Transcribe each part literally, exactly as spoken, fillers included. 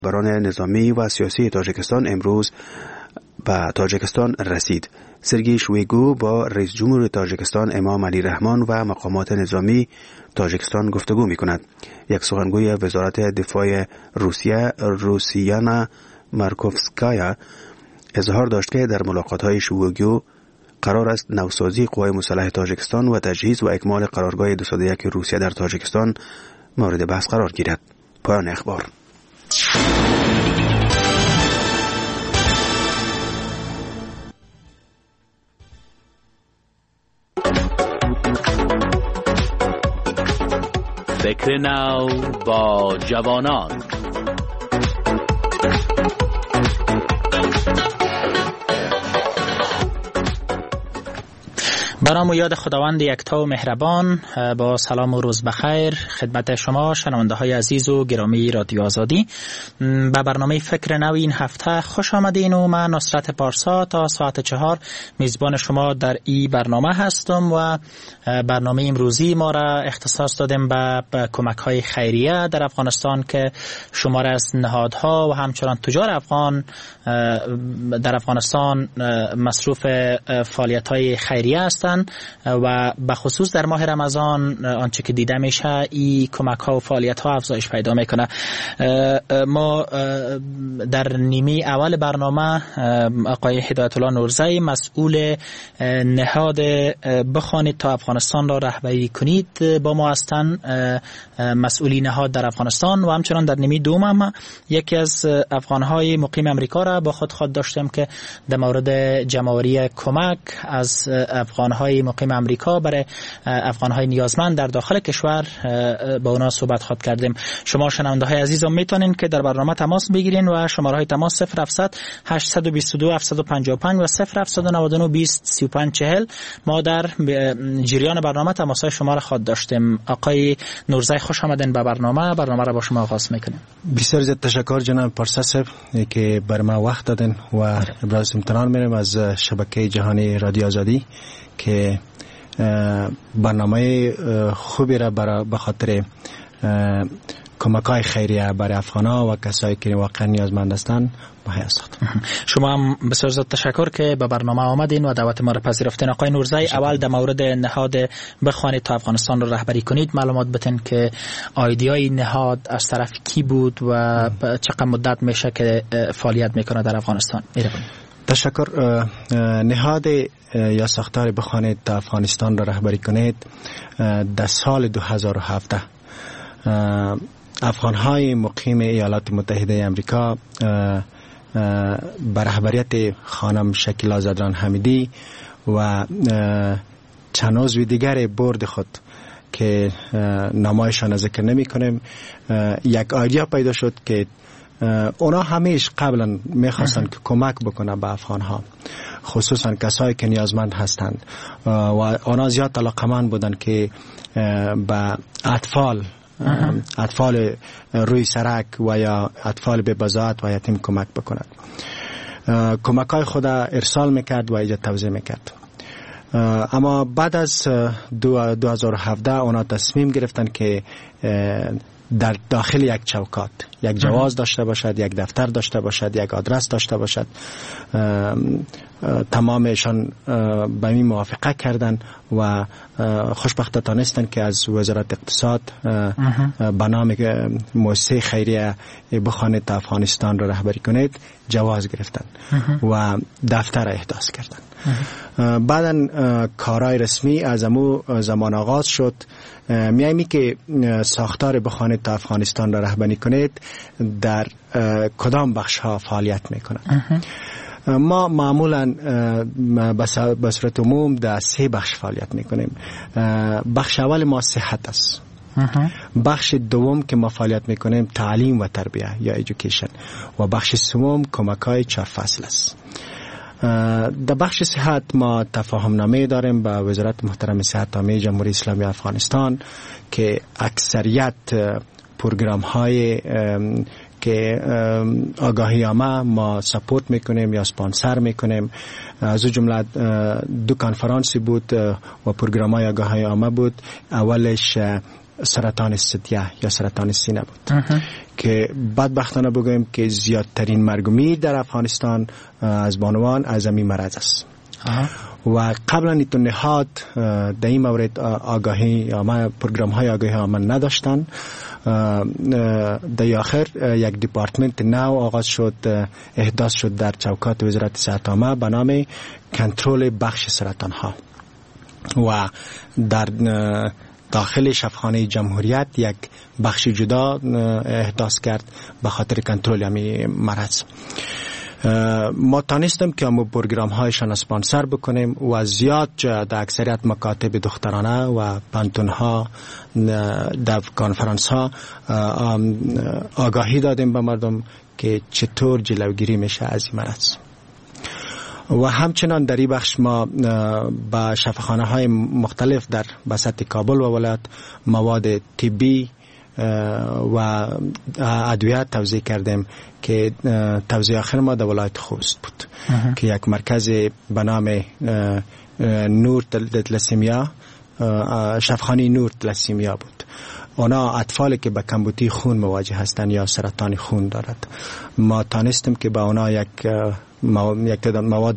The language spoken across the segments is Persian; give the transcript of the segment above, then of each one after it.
بران نظامی و سیاسی تاجیکستان امروز به تاجیکستان رسید. سرگی شویگو با رئیس جمهور تاجیکستان امام علی رحمان و مقامات نظامی تاجیکستان گفتگو می کند. یک سخنگوی وزارت دفاع روسیه روسیانا مارکوفسکایا اظهار داشت که در ملاقات‌های شویگو قرار است نوسازی قوای مسلح تاجیکستان و تجهیز و اکمال قرارگاه دویست و یک روسیه در تاجیکستان مورد بحث قرار گیرد. پایان اخبار. فکر نو با جوانان. برام و یاد خداوند یکتا و مهربان، با سلام و روز بخیر خدمت شما شنونده های عزیز و گرامی رادیو آزادی. به برنامه فکر نو این هفته خوش آمدین و من نصرت پارسا تا ساعت چهار میزبان شما در این برنامه هستم و برنامه امروزی ما را اختصاص دادیم به کمک های خیریه در افغانستان که شمار از نهادها و همچنان تجار افغان در افغانستان مصروف فعالیت های خیریه هستند و به خصوص در ماه رمضان آنچه که دیده میشه این کمک ها و فعالیت ها افزایش پیدا میکنه. ما در نیمه اول برنامه آقای هدایت الله نورزی مسئول نهاد بخوانید تا افغانستان را رهبری کنید با ما هستند، مسئولی نهاد در افغانستان، و همچنان در نیمه دوم هم یکی از افغانهای مقیم امریکا را با خود خود داشتیم که در مورد جمع‌آوری کمک از افغانهای مقیم امریکا برای افغانهای نیازمند در داخل کشور با اونا صحبت خود کردیم. شما شنونده های عزیزم میتونین که در برنامه تماس بگیرین و شماره های تماس صفر هفتصد هشتصد و بیست و دو هفتصد و پنجاه و پنج و صفر هفتصد و نود و نه بیست سی و پنج چهل. ما در جریان برنامه تماس های شما را خود داشتیم. آقای نورزی خوش آمدین به برنامه. برنامه را با شما آغاز میکنیم. بسیار زیاد تشکر جناب پارسا صاحب که بر ما وقت دادن و ابراز امتنان می‌کنم از شبکه جهانی رادیو آزادی که برنامه خوبی را برای به خاطر کمک‌های خیریه برای افغان‌ها و کسایی که واقعا نیازمند هستند مهیا ساخت. شما هم بسیار زیاد تشکر که به برنامه آمدین و دعوت ما را پذیرفتین. آقای نورزی، اول در مورد نهاد بخوانید تا افغانستان را رهبری کنید معلومات بدین که ایده‌های نهاد از طرف کی بود و چقدر مدت میشه که فعالیت میکنه در افغانستان؟ تشکر. نهاد یا ساختار بخوانید تا افغانستان را رهبری کنید در سال دو هزار و هفده افغانهای مقیم ایالات متحده امریکا به رهبریت خانم شکیلا زدران حمیدی و چند عضو دیگر بورد خود که نامایشان ذکر نمی کنیم یک ایده پیدا شد که اونا همیش قبلا میخواستن که کمک بکنه به افغانها، خصوصا کسایی که نیازمند هستند و اونا زیاد علاقمند بودن که به اطفال اطفال روی سرک و یا اطفال به بضاعت و یتیم کمک بکنند. کمک های خود ارسال میکرد و ایجا توزیع میکرد. اما بعد از دو هزار و هفده اونا تصمیم گرفتن که در داخل یک چوکات یک جواز داشته باشد، یک دفتر داشته باشد، یک آدرس داشته باشد. تمامشان به این موافقه کردن و خوشبختانه تانستن که از وزارت اقتصاد به نام مؤسسه خیریه بخوانید تا افغانستان را رهبری کنید جواز گرفتن و دفتر احداث کردن. بعدن کارهای رسمی از امو زمان آغاز شد. میایمی که ساختار بخوانید تا افغانستان را رهبری کنید در کدام بخش ها فعالیت میکنند. ما معمولا به صورت عموم در سه بخش فعالیت میکنیم. بخش اول ما صحت است. بخش دوم که ما فعالیت میکنیم تعلیم و تربیه یا ایژوکیشن و بخش سوم کمک‌های چهار فصل است. در بخش صحت ما تفاهم نامه داریم با وزارت محترم صحت عامه جمهوری اسلامی افغانستان که اکثریت پروگرام های که آگاهی عامه ما سپورت میکنیم یا اسپانسر میکنیم. از جمله دو کنفرانسی بود و پروگرام های آگاهی عامه بود. اولش سرطان ثدیه یا سرطان سینه بود که بدبختانه بگویم که زیادترین مرگ و میر در افغانستان از بانوان از این مرض است. و قبلا ایتو نهاد در این مورد آگاهی یا ما پروگرام های آگاهی ها من نداشتن. در آخر یک دیپارتمنت نو آغاز شد، احداث شد در چوکات وزارت صحت عامه به نام کنترل بخش سرطان ها و در داخل شفاخانه جمهوریت یک بخش جدا احداث کرد به خاطر کنترل همین مرض. ما تانستیم که همون پروگرام هایشان اسپانسر بکنیم و زیاد جا در اکثریت مکاتب دخترانه و پانتون ها در کانفرانس ها آگاهی دادیم به مردم که چطور جلوگیری میشه از این مرض. و همچنان در این بخش ما با شفاخانه های مختلف در بسط کابل و ولایت مواد طبی و ادویه توزیع کردیم که توزیع آخر ما در ولایت خوست بود که یک مرکز به نام نور تلسیمیا، شفاخانه نور تلسیمیا بود. اونا اطفالی که به کمبودی خون مواجه هستند یا سرطان خون دارد، ما تانستیم که به اونا یک یک مواد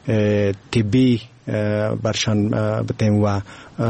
طبی برشان بدیم و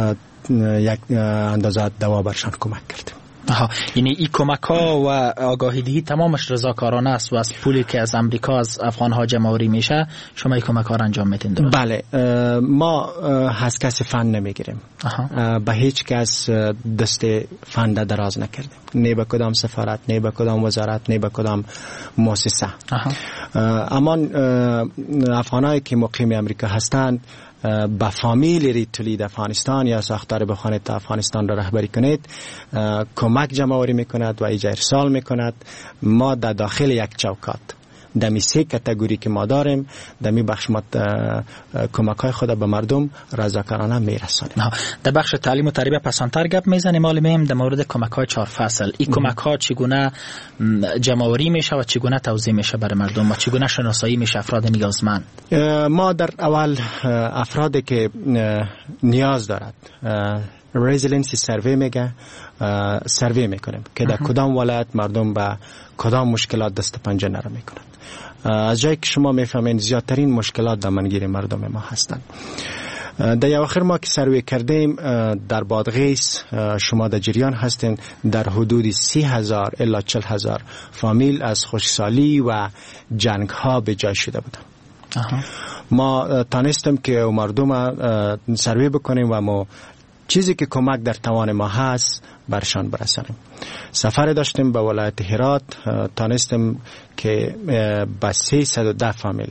یک اندازه دوا برشان کمک کردیم. آها، یعنی این کمک ها و آگاهی دهی تمامش رضاکارانه است و از پولی که از امریکا از افغان ها جمع‌آوری میشه شما این کمک ها را انجام میدین؟ بله، ما از کسی فند نمیگیریم، به هیچ کس دست فند دراز نکردیم، نه به کدام سفارت، نه به کدام وزارت، نه به کدام مؤسسه. اما افغانایی که مقیم امریکا هستند با فامیل ریتولید افغانستان یا ساختار بخوانید افغانستان را رهبری کنید کمک جمع‌آوری میکند و ایجا ارسال میکند. ما در داخل یک چوکات دمی سه کاتگوری که ما داریم دمی بخش ما کمک های خود به مردم رضاکارانه میرسانیم. در بخش تعلیم و تربیت پسانتر گپ میزنیم. حالا میم در مورد کمک های چهار فصل، این کمک ها چگونه جمع‌آوری میشه و چگونه توزیع میشه برای مردم و چگونه شناسایی میشه افراد نیازمند؟ ما در اول افرادی که نیاز دارد رزیلنسی سروی میگه سروی میکنیم که در کدام ولایت مردم با کدام مشکلات دست پنجه نرم میکنند. از جایی که شما میفهمین زیادترین مشکلات دامنگیر مردم ما هستند. در اواخر ما که سروی کردیم در بادغیس شما در جریان هستین در حدود سی هزار الا چل هزار فامیل از خشکسالی و جنگ ها به جای شده بودن. ما تانستیم که مردم سروی بکنیم و ما چیزی که کمک در توان ما هست برشان برسانیم. سفر داشتیم به ولایت هرات، تانستیم که با سیصد و ده فامیل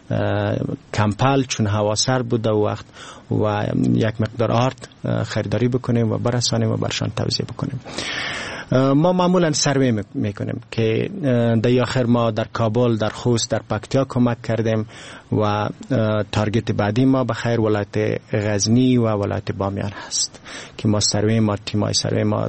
کمپل چون هوا سرد بود و وقت و یک مقدار آرد خریداری بکنیم و برسانیم و برشان توزیع بکنیم. ما معمولا سروی میکنیم که در آخر ما در کابل، در خوست، در پکتیا کمک کردیم و تارگت بعدی ما بخیر ولایت غزنی و ولایت بامیان هست که ما سروی ما تیمای سروی ما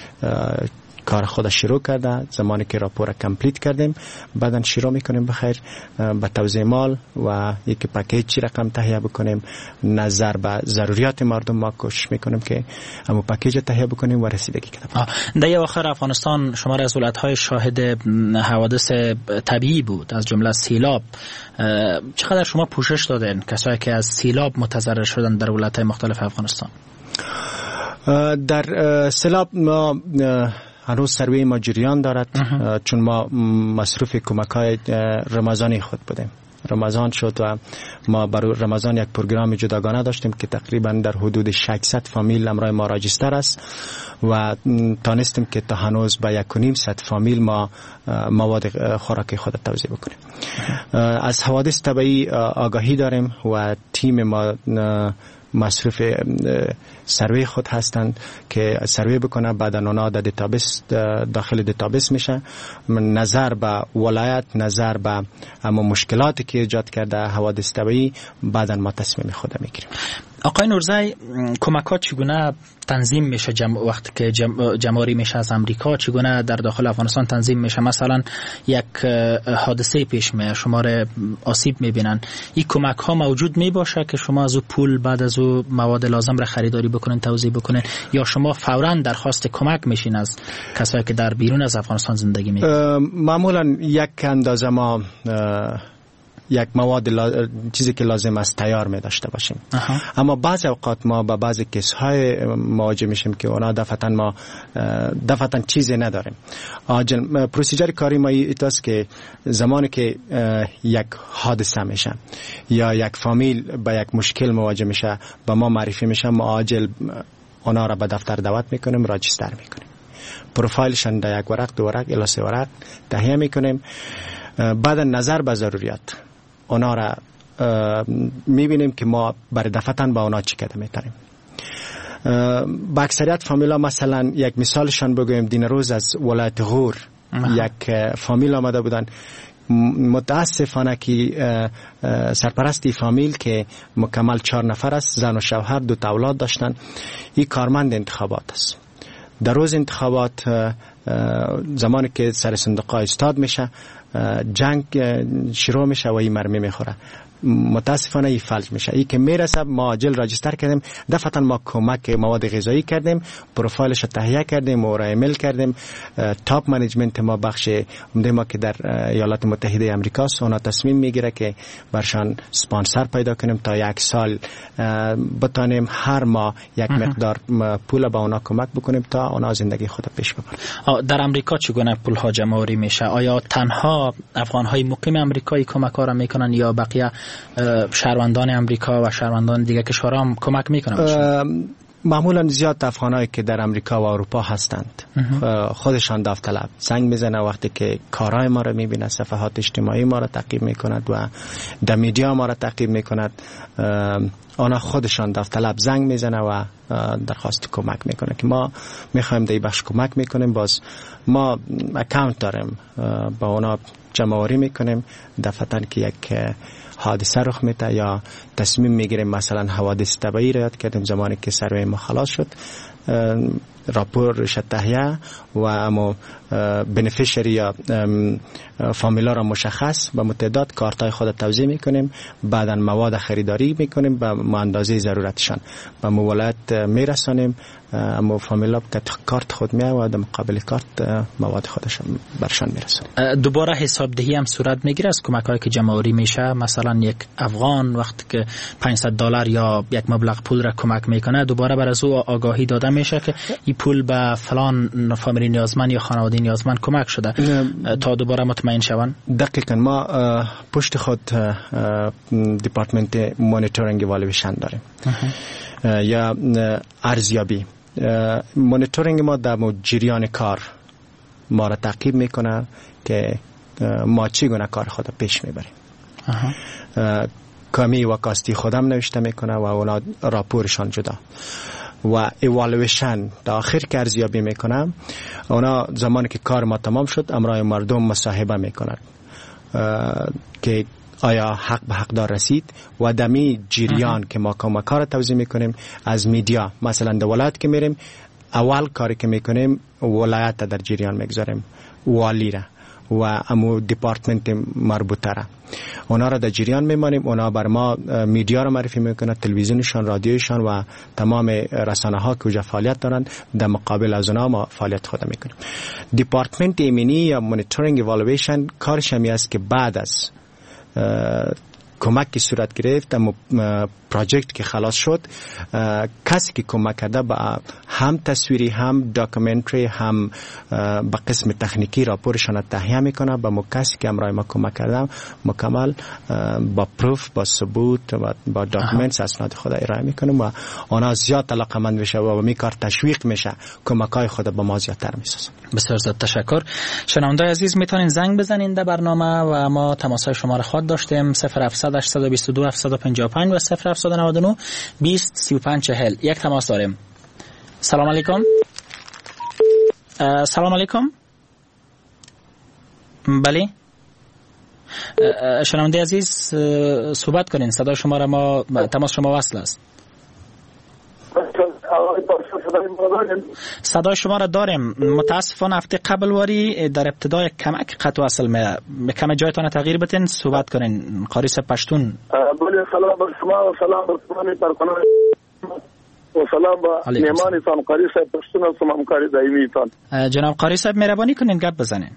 کار خود شروع کرده. زمانی که راپور کمپلیت کردیم بعدن شروع میکنیم بخیر به توزیع مال و یک پکیج رقم تهیه بکنیم. نظر به ضروریات مردم ما کوشش میکنیم که همون پکیج تهیه بکنیم و رسیدگی کنیم. در آخر افغانستان شمار از ولایت‌های شاهد حوادث طبیعی بود از جمله سیلاب. چقدر شما پوشش دادین کسایی که از سیلاب متضرر شدن در ولایت‌های مختلف افغانستان؟ در سیلاب ما هنوز سروی ما جریان دارد چون ما مصروف کمک های رمضانی خود بودیم. رمضان شد و ما برای رمضان یک پروگرام جداگانه داشتیم که تقریبا در حدود ششصد فامیل امرای ما راجستر است و تانستیم که تا هنوز با یک و نیم صد فامیل ما مواد خوراکی خود توزیع بکنیم. از حوادث طبیعی آگاهی داریم و تیم ما مصروف سروی خود هستند که سروی بکنه بعد اونا در دیتابیس داخل دیتابیس میشه. نظر به ولایت، نظر به اما مشکلاتی که ایجاد کرده حوادث طبیعی بعدن ما تصمیم خود میگیریم. آقای نورزی، کمک‌ها چگونه تنظیم میشه؟ جم... وقتی که جم... جماری میشه از امریکا، چگونه در داخل افغانستان تنظیم میشه؟ مثلا یک حادثه پیش میاد، شما را آسیب میبینن، این کمک‌ها موجود میباشه که شما از او پول بعد از او مواد لازم را خریداری بکنین، توزیع بکنین، یا شما فوراً درخواست کمک میشین از کسایی که در بیرون از افغانستان زندگی میکنن؟ معمولا یک اندازه ما یک مواد لا... چیزی که لازم است تیار می داشته باشیم. اها. اما بعض اوقات ما با بعضی کیس‌های مواجه میشیم که اونا دفعتاً ما دفعتاً چیزی نداریم. آجل پروسیجر کاری ما ایتاست که زمانی که یک حادثه میشه یا یک فامیل با یک مشکل مواجه میشه با ما معرفی میشه، ما عاجل اونا را به دفتر دعوت میکنیم، راجستر میکنیم، پروفایلشان در یک ورق، دو ورق الی سه ورق تهیه میکنیم. بعد نظر به ضروریات اونا را میبینیم که ما برای دفعتاً با اونا چی کده میتونیم. با اکثریت فامیلا، مثلا یک مثالشان بگویم، دین روز از ولایت غور یک فامیل آمده بودن. متاسفانه که سرپرستی فامیل که مکمل چهار نفر است، زن و شوهر، دو تا اولاد داشتن، این کارمند انتخابات است. در روز انتخابات زمانی که سر صندوق استاد میشه، جنگ شروع میشه و این مرمی میخوره. متاسفانه این فلج میشه. این که میرسه ما عاجل راجستر کردیم، دفعتا ما کمک مواد غذایی کردیم، پروفایلش رو تهیه کردیم و را ایمیل کردیم. تاپ منیجمنت ما، بخش عمده ما که در ایالات متحده آمریکا است، اونا تصمیم میگیره که برشان سپانسر پیدا کنیم تا یک سال بتانیم هر ماه یک مقدار پول با اونا کمک بکنیم تا اونا زندگی خود پیش ببرن. در آمریکا چگونه پول ها جمع آوری میشه؟ آیا تنها افغان های مقیم آمریکایی کمک ها را میکنن یا بقیه شهروندان امریکا و شهروندان دیگه کشورها هم کمک میکنن؟ معمولا زیاد افغانایی که در امریکا و اروپا هستند خودشان داوطلب زنگ میزنه وقتی که کارهای ما رو میبینه، صفحات اجتماعی ما رو تعقیب میکند و در میدیا ما رو تعقیب میکند، آنها خودشان داوطلب زنگ میزنه و درخواست کمک میکنه که ما میخوایم در این بخش کمک میکنیم. باز ما اکاونت داریم، با اونا جمع‌آوری میکنیم. دفعتاً که یک حادثه رخ میده یا تصمیم میگیریم، مثلا حوادث طبیعی را یاد کردیم، زمانی که سروی ما خلاص شد، راپورش تهیه و اما بنفیشری یا فامیلا را مشخص و متعدد کارتای خود توزیع میکنیم. بعدا مواد خریداری میکنیم به اندازه ضرورتشان و مولات میرسانیم. اما فامیلا که کارت خود میه و در مقابل کارت مواد خودشان برشان میرسانیم. دوباره حسابدهی هم صورت میگیره از کمک هایی که جمع‌آوری میشه؟ مثلا یک افغان وقتی که پانصد دلار یا یک مبلغ پول را کمک میکنه، دوباره بر از او آگاهی داده میشه که این پول به فلان فامیلی نیازمند یا خانواده نیازمند کمک شده تا دوباره مطمئن شون؟ دقیقاً ما پشت خود دیپارتمنت مانیتورینگ ایوالویشن داریم یا ارزیابی. مانیتورینگ ما در جریان کار ما را تعقیب میکنه که ما چگونه کار خود پیش میبریم. کمی و کاستی خودم نوشته میکنه و اونا راپورشان جدا و ایوالویشن تا آخر که ارزیابی میکنم. اونا زمانی که کار ما تمام شد امرای مردم مصاحبه میکنن که آیا حق به حقدار رسید و دمی جریان که ما کار توضیح میکنیم از میدیا. مثلا در ولایت که میریم، اول کاری که میکنیم ولایت در جریان میگذاریم، والی را و امو دیپارتمنت مربوطه را، اونا را در جریان میمانیم. اونا بر ما میدیا را معرفی میکنه، تلویزیونشان، رادیوشان و تمام رسانه ها که کجا فعالیت دارن، در مقابل از اونا ما فعالیت خود میکنیم. دیپارتمنت ایمنی یا مانیتورینگ ایوالویشن کارش همی است که بعد از کمک که صورت گرفت، اما پروژکت که خلاص شد، کسی که کمک کرده با هم تصویری هم داکومنتری هم با قسم تکنیکی راپورشان تهیه میکنه. با کسی که امرای ما کمک کرده مکمل با پروف، با ثبوت و با داکومنتس اسناد خود ارائه میکنه و آنها زیاد علاقه‌مند میشه و می کار تشویق میشه، کمکای خود با ما زیادتر میسازه. بسیار زیاد تشکر. شنونده عزیز میتونین زنگ بزنین در برنامه و ما تماسهای شما را خواهد داشتیم. صفر هفتصد هشتصد و بیست و دو هفتصد و پنجاه و پنج و صفر هفتصد و نود و نه بیست سی و پنج چهل. یک تماس داریم. سلام علیکم. سلام علیکم. بله. شنونده عزیز صحبت کنین، صدای شما را ما تماس شما وصل است. صدای شما را داریم. متاسفانه هفته قبل واری در ابتدای کمک قطع وصل می کم جایتان تغییر بتین صحبت کنین. قاری صاحب پشتون. بله سلام بر شما و سلام بر شما پرکنان و سلام با مهمانتان قاری صاحب پشتون و همکار دائمیتان. جناب قاری صاحب مهربانی کنین گپ بزنین.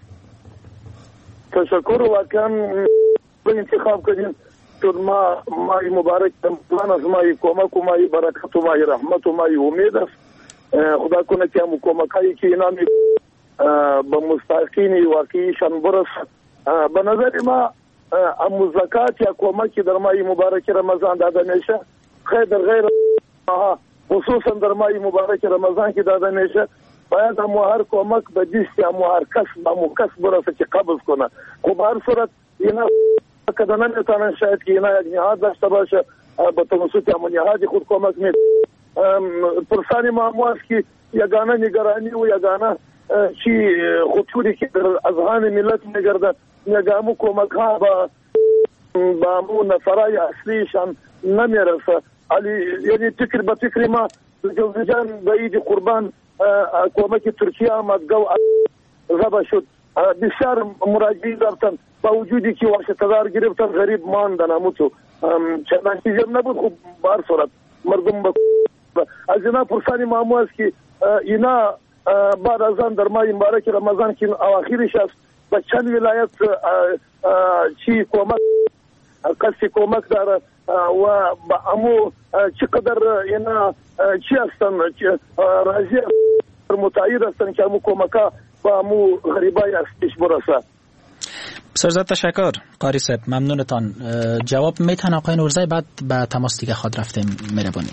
تشکر واقعا انتخاب کردین تو ما مای مبارک رمضان از مای کمک و مای برکت و مای رحمت و مای امید است. خدا کنه که هم کمکایی که اینا می به مستحقین واقعیشان برسد. به نظر ما هم زکات یا کمکی در مای مبارک رمضان داده میشه خیر در غیر خصوصا در مای مبارک رمضان که داده میشه باید هم هر کمک به دست هم هر کس به مکس برسه که قبض کنه. خب هر صورت اینا کده نمیتونن شاید که اینا یک نهاد داشته باشه به توسط همون نهاد خود کمک می پرسانی ما هم است که یگانه نگرانی و یگانه چی خطوری که در اذهان ملت میگرده یگامو کمک ها با با همون نفرای اصلیشان نمیرسه. یعنی فکر به فکر ما جوزجان به عید قربان کمک ترکیه آمد گو غبا شد. بسیار مراجعین رفتن با وجودی که واسطه‌دار گرفتن غریب ماندن هموتو چندانچه جمع نبود. خب بار صورت مردم با از اینا پرسانی معمو است که اینا بعد از آن در ماه مبارک رمضان که اواخرش است به چند ولایت چی کمک قصد کمک داره و با امو چقدر اینا چی هستن راضی متعید هستن که امو کمکا با امو غریبای استش برسه. بسیار زیاد تشکر قاری صاحب، ممنونتان. جواب میتن آقای نورزی بعد به تماس دیگه خود رفتیم مهربانی.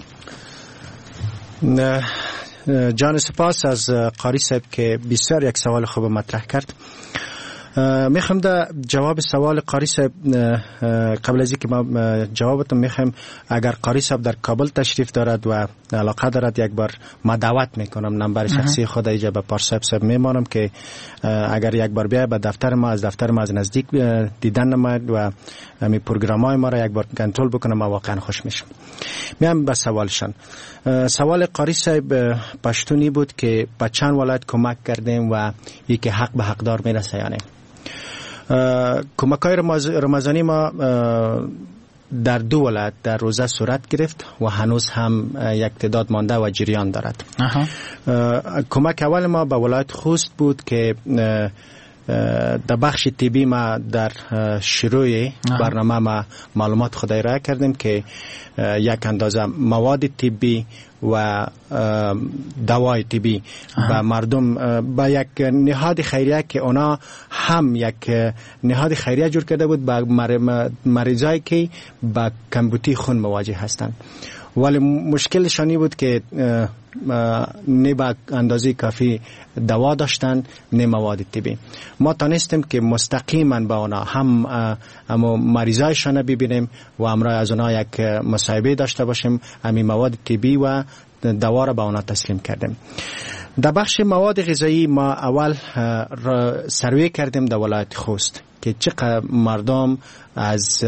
جان سپاس از قاری صاحب که بسیار یک سوال خوب مطرح کرد. میخوام در جواب سوال قاری صاحب قبل از اینکه ما جوابتون میخوام اگر قاری صاحب در کابل تشریف دارد و علاقه دارد یک بار ما دعوت میکنم نمبر شخصی خود ایجا به پارسا صاحب میمانم که اگر یک بار بیای به دفتر ما از دفتر ما از نزدیک دیدن نماید و می پروگرامای ما را یک بار کنترل بکنم ما واقعا خوش میشم. میام به سوالشان. سوال قاری صاحب پشتونی بود که به چند ولایت کمک کردیم و یکی حق به حقدار میرسه یا نه. کمک‌های رمضانی ما در دو ولایت در روزه صورت گرفت و هنوز هم یک تعداد مانده و جریان دارد. کمک اول ما به ولایت خوست بود که در بخش طبی ما در شروع برنامه ما معلومات خود ارائه کردیم که یک اندازه مواد طبی و دوای طبی به مردم با یک نهاد خیریه که اونا هم یک نهاد خیریه جور کرده بود با مریضایی که با کمبودی خون مواجه هستند، ولی مشکلشانی بود که نه با اندازه کافی دوا داشتن نه مواد طبی. ما تانستیم که مستقیما با اونا هم اما مریضایشان ببینیم و امرای از اونا یک مصاحبه داشته باشیم، همین مواد طبی و دوا را به اونا تسلیم کردیم. در بخش مواد غذایی ما اول سروی کردیم در ولایت خوست که چقدر مردم از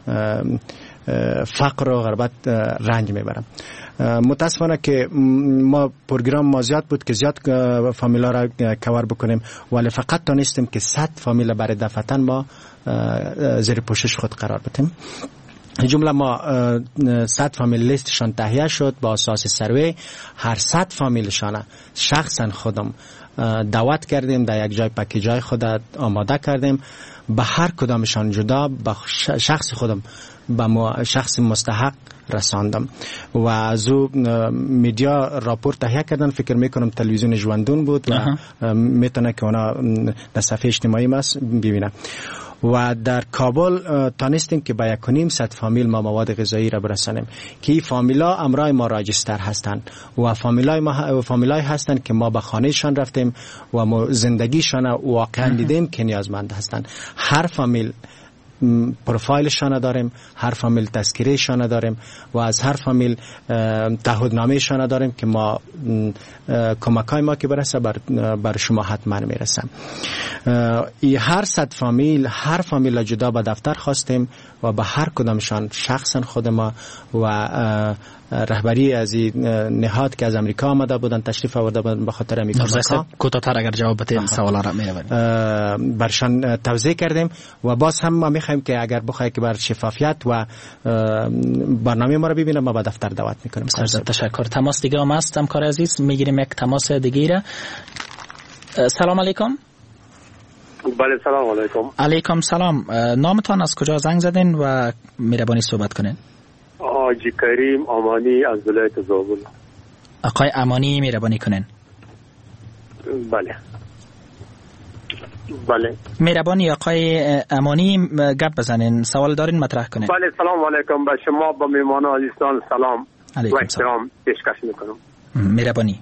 فقر و غربت رنج میبرن. متاسفانه که ما پروگرام ما زیاد بود که زیاد فامیلا را کور بکنیم، ولی فقط تانستیم که صد فامیل برای دفعتن ما زیر پوشش خود قرار بدیم. جمله ما صد فامیل لیستشان تهیه شد با اساس سروی. هر صد فامیلشان شخصا خودم دعوت کردیم، در یک جای پکیجای خود آماده کردیم، به هر کدامشان جدا به شخص خودم به شخص مستحق رساندم و از او میدیا راپورت تهیه کردن. فکر میکنم تلویزیون ژوندون بود و میتونه که اونا در صفحه اجتماعی ما ببینه. و در کابل تانستیم که به یک و نیم صد فامیل ما مواد غذایی را برسانیم که این فامیلا امرای ما راجستر هستند و فامیلای ما فامیلای هستند که ما به خانهشان رفتیم و ما زندگیشان واقعا دیدیم که نیازمند هستند. هر فامیل پروفایلشان داریم، هر فامیل تذکرهشان داریم و از هر فامیل تعهدنامهشان داریم که ما کمکای ما که برسه بر, بر شما حتما میرسه. ای هر صد فامیل هر فامیل جدا به دفتر خواستیم و به هر کدامشان شخصا خود ما و رهبری از این نهاد که از امریکا آمده بودن تشریف آورده بودن به خاطر امریکا نورزای کوتاه‌تر اگر جواب بدین سوالا را می‌ریم برشان توضیح کردیم و باز هم ما می‌خوایم که اگر بخواید که بر شفافیت و برنامه ما رو ببینه ما به دفتر دعوت می‌کنیم. تشکر. تماس دیگه هم هست همکار عزیز، می‌گیریم یک تماس دیگه را. سلام علیکم. بله سلام علیکم. علیکم سلام. نامتان از کجا زنگ زدین و مهربانی صحبت کنین؟ حاجی کریم امانی از ولایت زابل. آقای امانی مهربانی کنین. بله بله مهربانی آقای امانی گپ بزنین، سوال دارین مطرح کنین. بله سلام علیکم به شما با میهمانان عزیزان سلام و احترام پیشکش میکنم. مهربانی.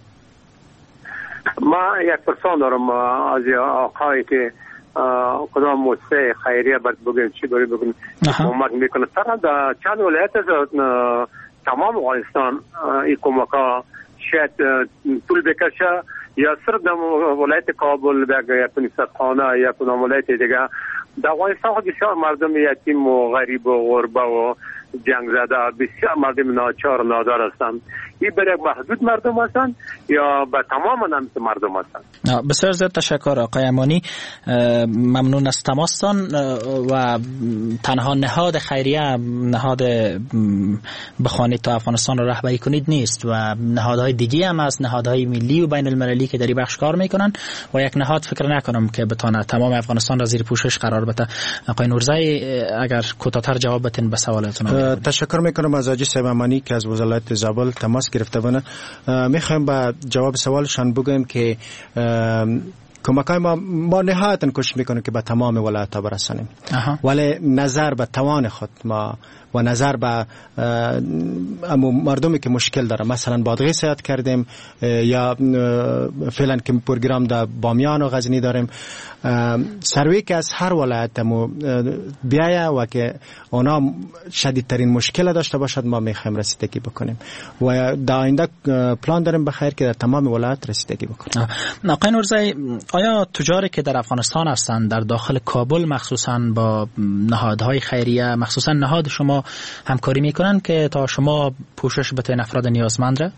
ما یک پرسان دارم از آقایی که کدام مؤسسه خیریه باید بگیم چی باری بگیم کمک میکنه. فقط در چند ولایت از تمام افغانستان این کمک ها شاید طول بکشه یا صرف در ولایت کابل یا کنیست خانه یا کدام ولایت دیگه. در افغانستان بسیار مردم یتیم و غریب و غربه و جنگ زده بسیار مردم ناچار و نادار هستند. این برای محدود مردم هستند یا به تمام نمت مردم هستند؟ بسیار زیاد تشکر آقای امانی، ممنون از تماستان. و تنها نهاد خیریه نهاد بخوانید تا افغانستان رو رهبری کنید نیست و نهادهای دیگه هم از نهادهای ملی و بین المللی که در این بخش کار میکنن و یک نهاد فکر نکنم که بتونه تمام افغانستان را زیر پوشش قرار بده. آقای نورزای اگر کوتاه‌تر جواب بدین به سوالتون. تشکر میکنم از آجی صاحب امانی که از ولایت زابل تماس گرفته بودن. میخوایم با جواب سوالشان بگویم که کمکای ما ما نهایتاً کوشش میکنیم که به تمام ولایت‌ها برسانیم، ولی نظر به توان خود ما و نظر به مردمی که مشکل داره، مثلا بادغیس سیاحت کردیم یا فعلا که پروگرام در بامیان و غزنی داریم، سروی که از هر ولایت بیایه و که اونا شدیدترین مشکل داشته باشد ما میخوایم رسیدگی بکنیم و در آینده پلان داریم بخیر که در تمام ولایت رسیدگی بکنیم. آقای نورزای، آیا تجاری که در افغانستان هستند در داخل کابل مخصوصا با نهادهای خیریه مخصوصا نهاد شما همکاری میکنن که تا شما پوشش بتین افراد نیازمند را؟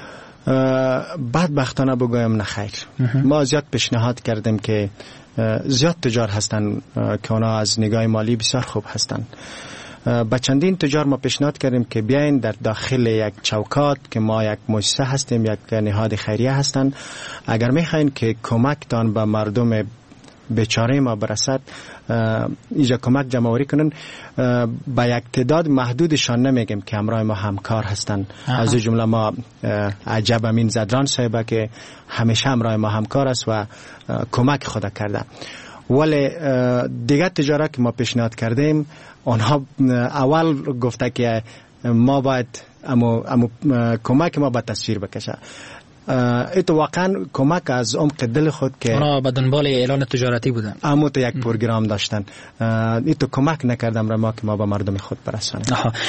بدبختانه بگویم نه خیر. ما زیاد پیشنهاد کردیم که زیاد تجار هستن که اونا از نگاه مالی بسیار خوب هستن. با چندین تجار ما پیشنهاد کردیم که بیاین در داخل یک چوکات که ما یک مؤسسه هستیم، یک نهاد خیریه هستن، اگر میخواین که کمکتان به مردم بیچاره ما برسد اینجا کمک جمع‌آوری کنن. با یک تعداد محدودشان نمیگیم که همراه ما همکار هستن. از جمله ما عجب امین زدران صاحب که همیشه همراه ما همکار است و کمک خود کرده. ولی دیگه تجارت که ما پیشنهاد کردیم آنها اول گفته که ما باید امو, امو کمک ما به تصویر بکشه. ایتو واقعا کمک از عمق دل خود که اونا به دنبال اعلان تجارتی بودن، اما تو یک پروگرام داشتن، ایتو کمک نکردم را ما که ما به مردم خود برسانیم.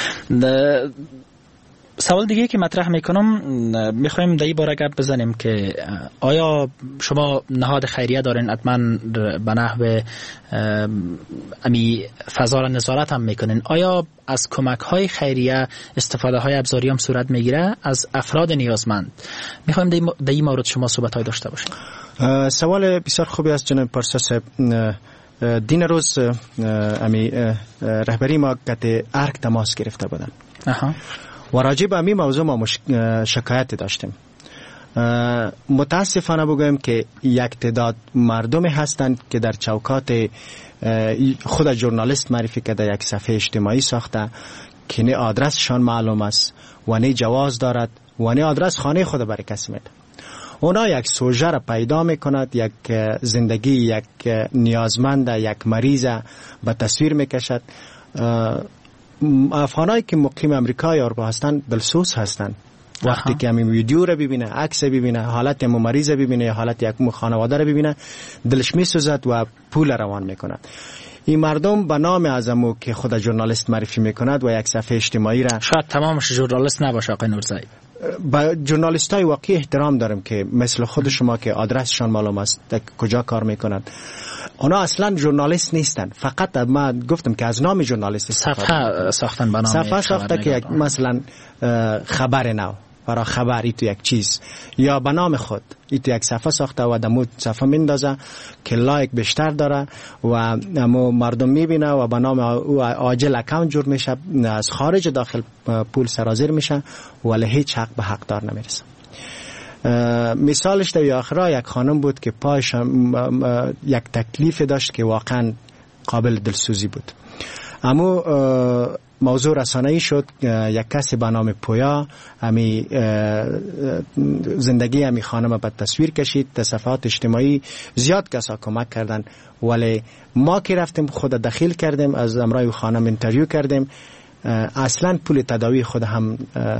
سوال دیگه که مطرح میکنم، میخوایم در این باره گپ بزنیم که آیا شما نهاد خیریه دارین، حتما به نحو امی فضا را نظارت هم میکنین، آیا از کمک های خیریه استفاده های ابزاری هم صورت میگیره از افراد نیازمند؟ میخوایم در این مورد شما صحبت های داشته باشیم. سوال بسیار خوبی است جناب پارسا صاحب. دین روز امی رهبری ما کت ارک تماس گرفته بودن و راجع به همین موضوع ما شکایت داشتیم. متاسفانه بگویم که یک تعداد مردمی هستند که در چوکات خود ژورنالیست معرفی کرده یک صفحه اجتماعی ساخته که نه آدرسشان معلوم است و نه جواز دارد و نه آدرس خانه خود برای کسی میده. اونا یک سوژه را پیدا میکند، یک زندگی یک نیازمند، یک مریض به تصویر میکشد. افغانایی که مقیم امریکا یا اروپا هستند دلسوز هستند. وقتی که همین ویدیو را ببینه، عکس ببینه، حالت همون مریض ببینه یا حالت یک خانواده را ببینه، دلش میسوزد و پول روان میکند. این مردم به نام ازمو که خود ژورنالیست معرفی میکند و یک صفحه اجتماعی را، شاید تمامش ژورنالیست نباشه آقای نورزایی، با ژورنالیست های واقعی احترام دارم که مثل خود شما که آدرسشان معلوم است کجا کار میکنند. اونا اصلا ژورنالیست نیستن، فقط ما گفتم که از نام ژورنالیست صفحه ساختن بنام صفحه ساخته که یک مثلا خبر نو برای خبری تو یک چیز یا به نام خود ایت یک صفحه ساخته و دمو صفحه میندازه که لایک بیشتر داره و امو مردم میبینه و به نام او عاجل اکانت جور میشه، از خارج داخل پول سرازیر میشه ولی هیچ حق به حق دار نمیرسه. مثالش در آخرا یک خانم بود که پایش یک تکلیف داشت که واقعا قابل دلسوزی بود. امو موضوع رسانه‌ای شد، یک کسی به نام پویا امی زندگی امی خانم به تصویر کشید، در صفحات اجتماعی زیاد کسا کمک کردن ولی ما که رفتیم خود دخیل کردیم، از امرای خانم اینترویو کردیم، اصلا پول تداوی خود هم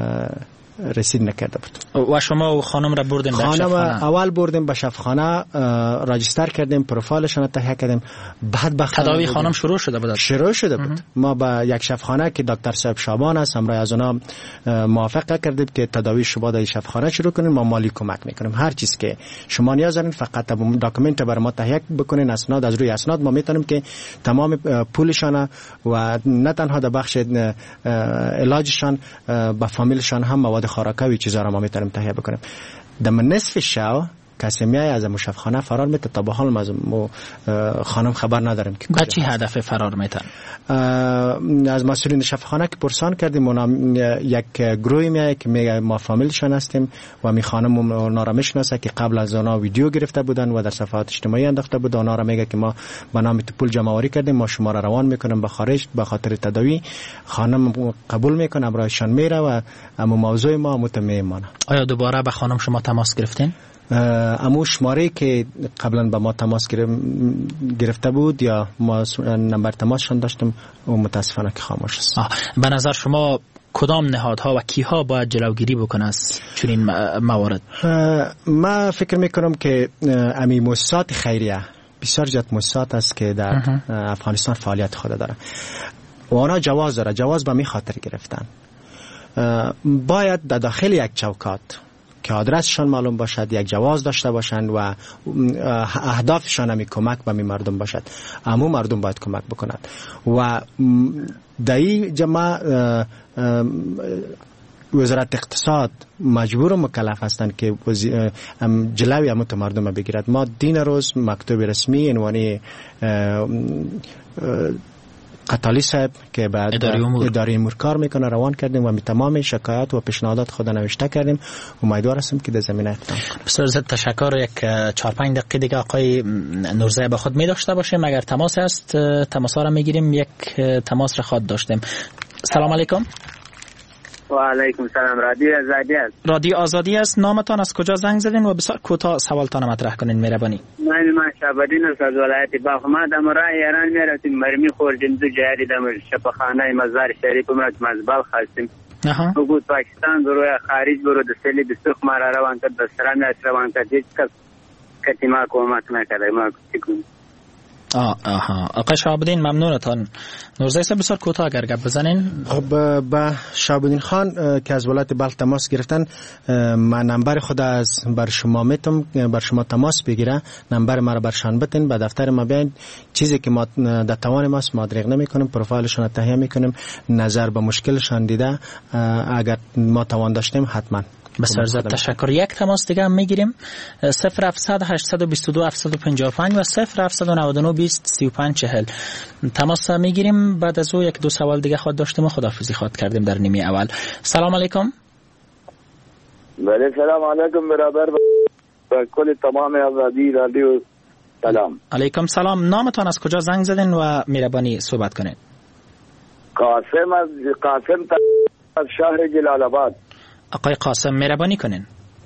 رسید نکرده بود. و شما و خانم را بردیم به شفاخانه؟ اول بردیم به شفاخانه، راجستر کردیم، پروفایلشان تهیه کردیم، بعد به تداوی خانم شروع شده بود. شروع شده بود. ما با یک شفاخانه که دکتر صاحب شابان است امرای از اونا موافقه کردیم که تداوی شما در شفاخانه شروع کنیم، ما مالی کمک میکنیم. هر چیز که شما نیاز دارین فقط داکومنت برای ما تهیه بکنین، اسناد، از روی اسناد ما میتونیم که تمام پولشان و نه تنها در بخش علاجشان با فامیلشان هم مواد خوراکوی چیزا را ما میتونیم تهیه بکنیم. در نصف شب کسی میای از مشفخانه فرار میته، تا به حال ما خانم خبر نداریم که با چی هدف فرار میته. از مسئولین شفاخانه که پرسان کردیم اونا یک گروهی میای که میگه ما فامیلشان هستیم و می خانم اونا را میشناسه که قبل از اونا ویدیو گرفته بودن و در صفحات اجتماعی انداخته بود. اونا را میگه که ما به نام پول جمع آوری کردیم، ما شما را روان میکنیم به خارج به خاطر تداوی. خانم قبول میکنه، امرایشان میره و اما موضوع ما متمیمانه. آیا دوباره به خانم شما تماس گرفتین؟ امو شماره که قبلا با ما تماس گرفته بود یا ما نمبر تماسشان داشتیم و متاسفانه که خاموش است. به نظر شما کدام نهادها و کیها باید جلوگیری بکنه از چنین موارد؟ ما فکر میکنم که امی مؤسسات خیریه بسیار جد مؤسسات است که در افغانستان فعالیت خود داره و آنها جواز داره، جواز به می خاطر گرفتن. باید در داخل یک چوکات که آدرسشان معلوم باشد، یک جواز داشته باشند و اهدافشان همی کمک به می مردم باشد. امو مردم باید کمک بکنند و در این جمع وزارت اقتصاد مجبور و مکلف هستند که جلوی امو مردم بگیرد. ما دین روز مکتوب رسمی عنوانی قطالی صاحب که بعد اداره امور, اداره امور کار میکنه روان کردیم و می تمام شکایات و پیشنهادات خود نوشته کردیم. امیدوار هستم که در زمینه اقدام. بسیار زیاد تشکر. یک چهار پنج دقیقه دیگه آقای نورزی با خود می داشته باشیم. اگر تماس است تماس ها را میگیریم. یک تماس را خود داشتیم. سلام علیکم. و علیکم سلام. رادیو آزادی است. رادیو آزادی است. نامتان از کجا زنگ زدین و بسیار کوتاه سوالتان مطرح کنین مهربانی. من ما شعبدین است از ولایت بلخ. ما در راه ایران میرفتیم مرمی خوردیم دو جاری در شفاخانه مزار شریف مرد مزبل خواستیم. اها. بود پاکستان برو خارج برو د سلی د سوق ما روان کرد د سران روان کرد هیچ کس کتی ما کمک نکرد. ما چیکون آه آها. آقای شهاب‌الدین ممنونتان. نورزی صاحب بسیار کوتاه اگر گپ بزنین. خب با شهاب‌الدین خان که از ولایت بلخ تماس گرفتن، من نمبر خود از بر شما میتم بر شما تماس بگیره، نمبر ما را برشان بتین، به دفتر ما بیاین. چیزی که ما در توان ماست ما دریغ نمیکنیم، پروفایلشون تهیه میکنیم، نظر به مشکلشان دیده اگر ما توان داشتیم حتما. بسیار زیاد تشکر. یک تماس دیگه هم میگیریم. صفر هفتصد هشتصد و بیست و دو هفتصد و پنجاه و پنج و صفر هفتصد و نود و نه بیست سی و پنج چهل تماس میگیریم. بعد از او یک دو سوال دیگه خود داشتیم و خداحافظی خود کردیم در نیمه اول. سلام علیکم. بله سلام علیکم برادر و کل تمام آزادی رادیو. سلام علیکم. سلام. نامتان از کجا زنگ زدین و مهربانی صحبت کنین؟ قاسم از قاسم از شهر جلال آباد. آقای قاسم مهربانی کنین.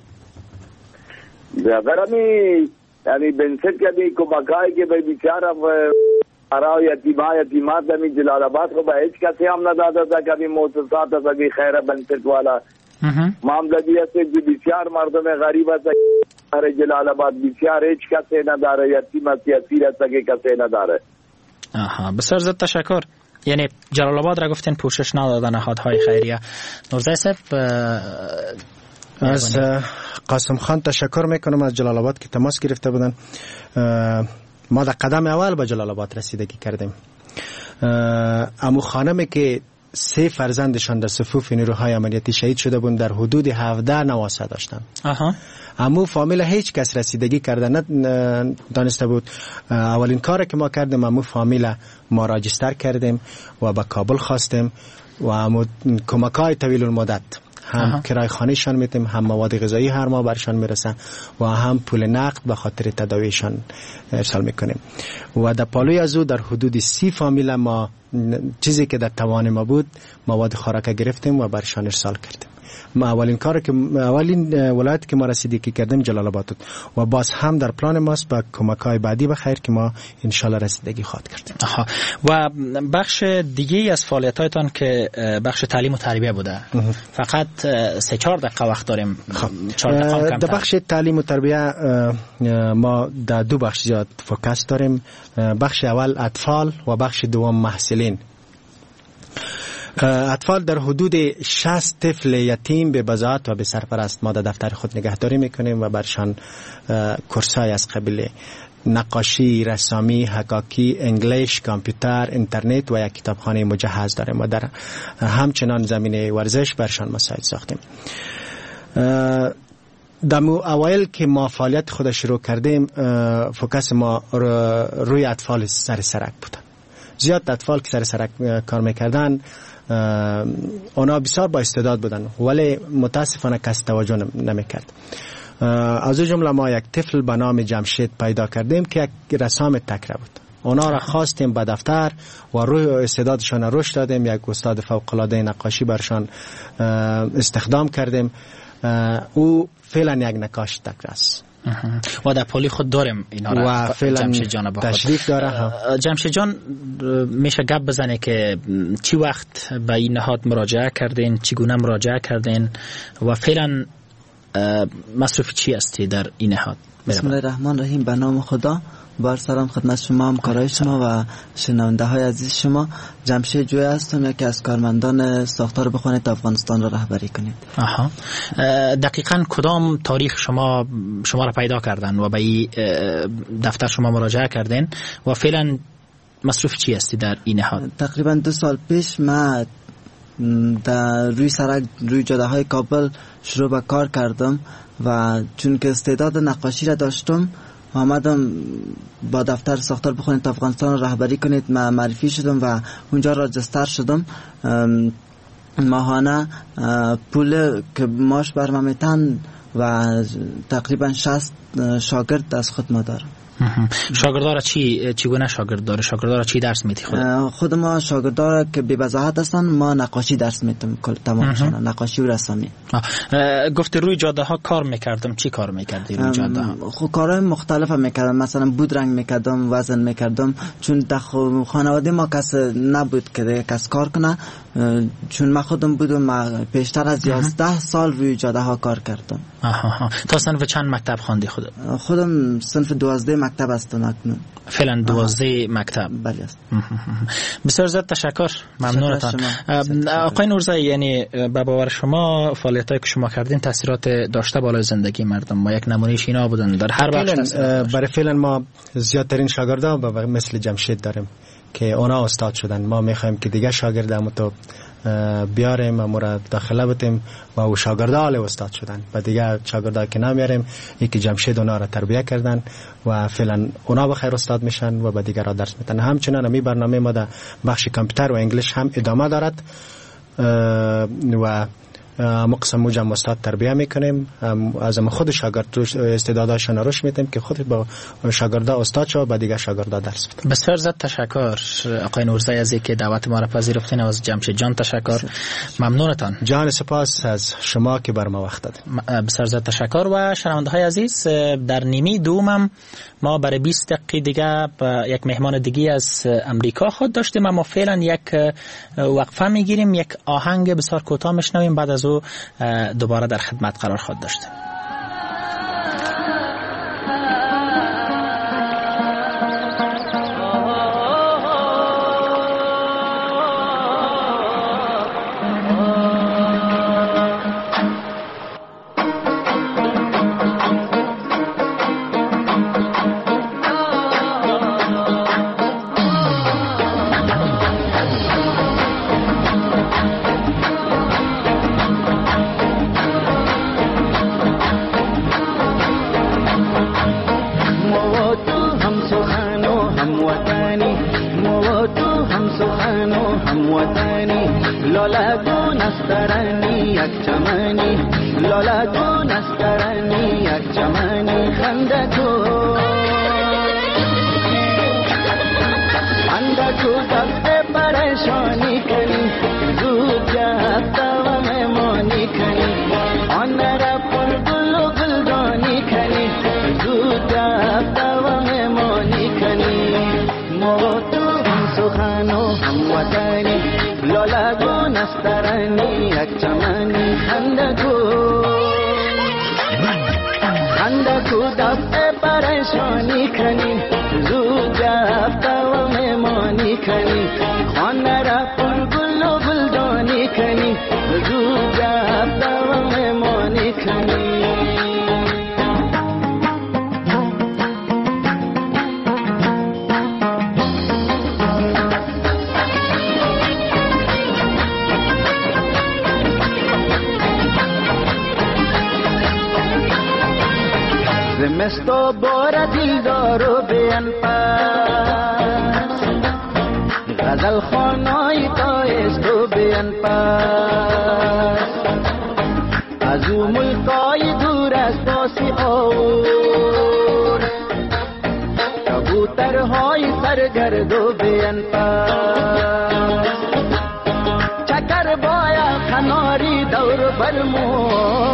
برادرمی یعنی بنسد کدی کمکایی که به بیچاره برای یتیما یتیمات دمی جلال آباد کو به هیچ کسی هم نداده تا کبھی مؤسسات سگی خیر بنسد والا معاملہ دیت جو بیچار مردم غریب است در جلال آباد بیچار هیچ کسی نداره، یتیم اسیر سگی کسی نداره. آها بسیار زیاد تشکر. یعنی جلال آباد را گفتین پوشش ندادن نهادهای خیریه. نورزی صاحب از قاسم خان تشکر میکنم از جلال آباد که تماس گرفته بودن. ما در قدم اول به جلال آباد رسیدگی کردیم. امو خانمی که سه فرزندشان در صفوف نیروهای امنیتی شهید شده بودند در حدود هفده نواسه داشتن. آها. امو فامیل هیچ کس رسیدگی کرده نه دانسته بود. اولین کاری که ما کردیم امو فامیل ما راجستر کردیم و به کابل خواستیم و امو کمکای طویل المدت هم کرای خانهشان میتیم، هم مواد غذایی هر ماه برشان میرسن و هم پول نقد به خاطر تداویشان ارسال میکنیم. و در پالوی از او در حدود سی فامیل ما چیزی که در توان ما بود مواد خوراک گرفتیم و برشان ارسال کردیم. ما اولین کار که اولین ولایت که ما رسیدگی کردیم جلال آباد بود و باز هم در پلان ماست با کمک‌های بعدی بخیر که ما ان شاء الله رسیدگی خواهد کردیم. آها. و بخش دیگه از فعالیتاتون که بخش تعلیم و تربیت بوده. فقط سه چهار دقیقه وقت داریم. چهار دقیقه کم. در بخش تعلیم و تربیت ما در دو بخش زیاد فوکس داریم. بخش اول اطفال و بخش دوم محصلین. اطفال در حدود شصت طفل یتیم به بضاعت و به سرپرست ما در دفتر خود نگهداری میکنیم و برشان کورسای از قبیل نقاشی، رسامی، حکاکی، انگلیش، کامپیوتر، اینترنت و یک کتابخانه مجهز داریم و در همچنان زمینه ورزش برشان مساعد ساختیم. در اوایل که ما فعالیت خود شروع کردیم فوکس ما روی اطفال سر سرک بودن. زیاد اطفال که سر سرک کار میکردن اونا بسیار با استعداد بودن ولی متاسفانه کس توجه نمیکرد. از اون جمله ما یک طفل به نام جمشید پیدا کردیم که یک رسام تکره بود. اونا را خواستیم به دفتر و روی استعدادشان رشد دادیم. یک استاد فوق العاده نقاشی برشان استخدام کردیم. او فعلا یک نقاش تکره است و در پولی خود داریم اینا را. و فعلا تشریف داره. جمشید جان میشه گپ بزنه که چی وقت به این نهاد مراجعه کردین، چگونه مراجعه کردین و فعلا مصروف چی هستی در این نهاد؟ بسم الله الرحمن الرحیم. به نام خدا. بار سلام خدمت شما، همکارای شما و شنونده های عزیز شما. جمشید جوی هستم، یکی از کارمندان ساختار بخونید افغانستان را رهبری کنید. آها. دقیقاً کدام تاریخ شما شما را پیدا کردن و به این دفتر شما مراجعه کردین و فعلا مصروف چی هستی در این نهاد؟ تقریبا دو سال پیش ما در روی سرک روی جاده های کابل شروع به کار کردم و چون که استعداد نقاشی را داشتم آمدم با دفتر ساختار بخونید افغانستان رهبری کنید. من معرفی شدم و اونجا راجستر شدم. ماهانه پول که ماش بر من میتن و تقریبا شصت شاگرد از خود ما دارم. شاگردارا چی چگونه شاگرد داره؟ شاگردارا چی درس میدی خود؟ خود ما شاگردارا که بی وضاحت هستن ما نقاشی درس میدیم کل تمامشون، نقاشی و رسامی. گفت روی جاده ها کار میکردم، چی کار میکردی روی جاده ها؟ خب کارهای مختلف میکردم، مثلا بود رنگ میکردم، وزن میکردم. چون در خانواده ما کس نبود که کس کار کنه، چون ما خودم بودم ما پیشتر از یازده سال روی جاده ها کار کردم. آها. تا صنف چند مکتب خواندی خودت؟ خودم صنف دوازده مکتب هستم اکنون. فعلا دوازده مکتب. بله است. بسیار زیاد تشکر، ممنونتان. آقای نورزایی، یعنی به باور شما فعالیتایی که شما کردین تاثیرات داشته بالای زندگی مردم؟ ما یک نمونهش اینا بودن در هر بخش. برای فعلا ما زیادترین شاگردا مثل جمشید داریم که اونا استاد شدن. ما میخوایم که دیگه شاگردامو تو بیاریم و مرا داخله بتیم و او شاگردا حال استاد شدن و دیگه شاگردا که نمیاریم. یکی جمشید اونا را تربیت کردن و فعلا اونا بخیر استاد میشن و به دیگه را درس میدن. همچنان می برنامه ما در بخش کامپیوتر و انگلیش هم ادامه دارد و مقسم موجم استاد تربیت میکنیم. از ما خود شاگرد استعداداشون رشد میدیم که خود با شاگردا استاد شو و دیگه شاگردا درس بدن. بسیار زیاد تشکر آقای نورزایی از اینکه دعوت ما را پذیرفتین. از جمشید جان تشکر، ممنونتان. جان سپاس از شما که بر ما وقت دادید. بسیار زیاد تشکر. و شنونده های عزیز، در نیمه دوم ما برای بیست دقیقه دیگه یک مهمان دیگه از امریکا خود داشتیم، اما فعلا یک وقفه میگیریم، یک آهنگ بسیار کوتاه میشنویم، بعد از او دوباره در خدمت قرار خود داشتیم. سخن و هموطنی لالگون است ترنی یک چمنی لالگون است ترنی یک چمنی خنده کو خنده کو دست پریشانی کنی زود جفت و مهمانی کنی آن را پر گل و گلدانی کنی زود جفت و مهمانی کنی ما تو سخن و هموطنی لالگون است ترنی یک چمنی خنده کو خنده کو دست پریشانی کنی زود جفت و مهمانی کنی خانه را پر گل و گلدانی کنی زود جفت و مهمانی کنی زمستو بار دیلدارو بیان پاس غزل خانای تایستو بیان پاس از او ملکای دور از باسی آور کبوترهای سرگردو بیان پاس چکر بایا خناری دور برمو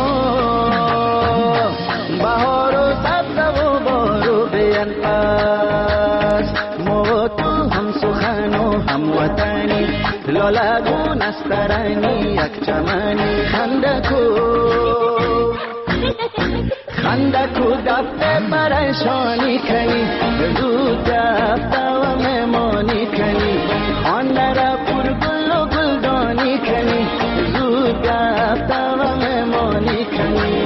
بهار و سبز و بارو بیان پاس ما تو هم سخن و هم وطنی لالگون است ترنی یک چمنی خنده کو خنده کو دفت پریشانی کنی زود دفت و مهمانی کنی خانه را پر گل و گلدانی کنی زود دفت و مهمانی کنی.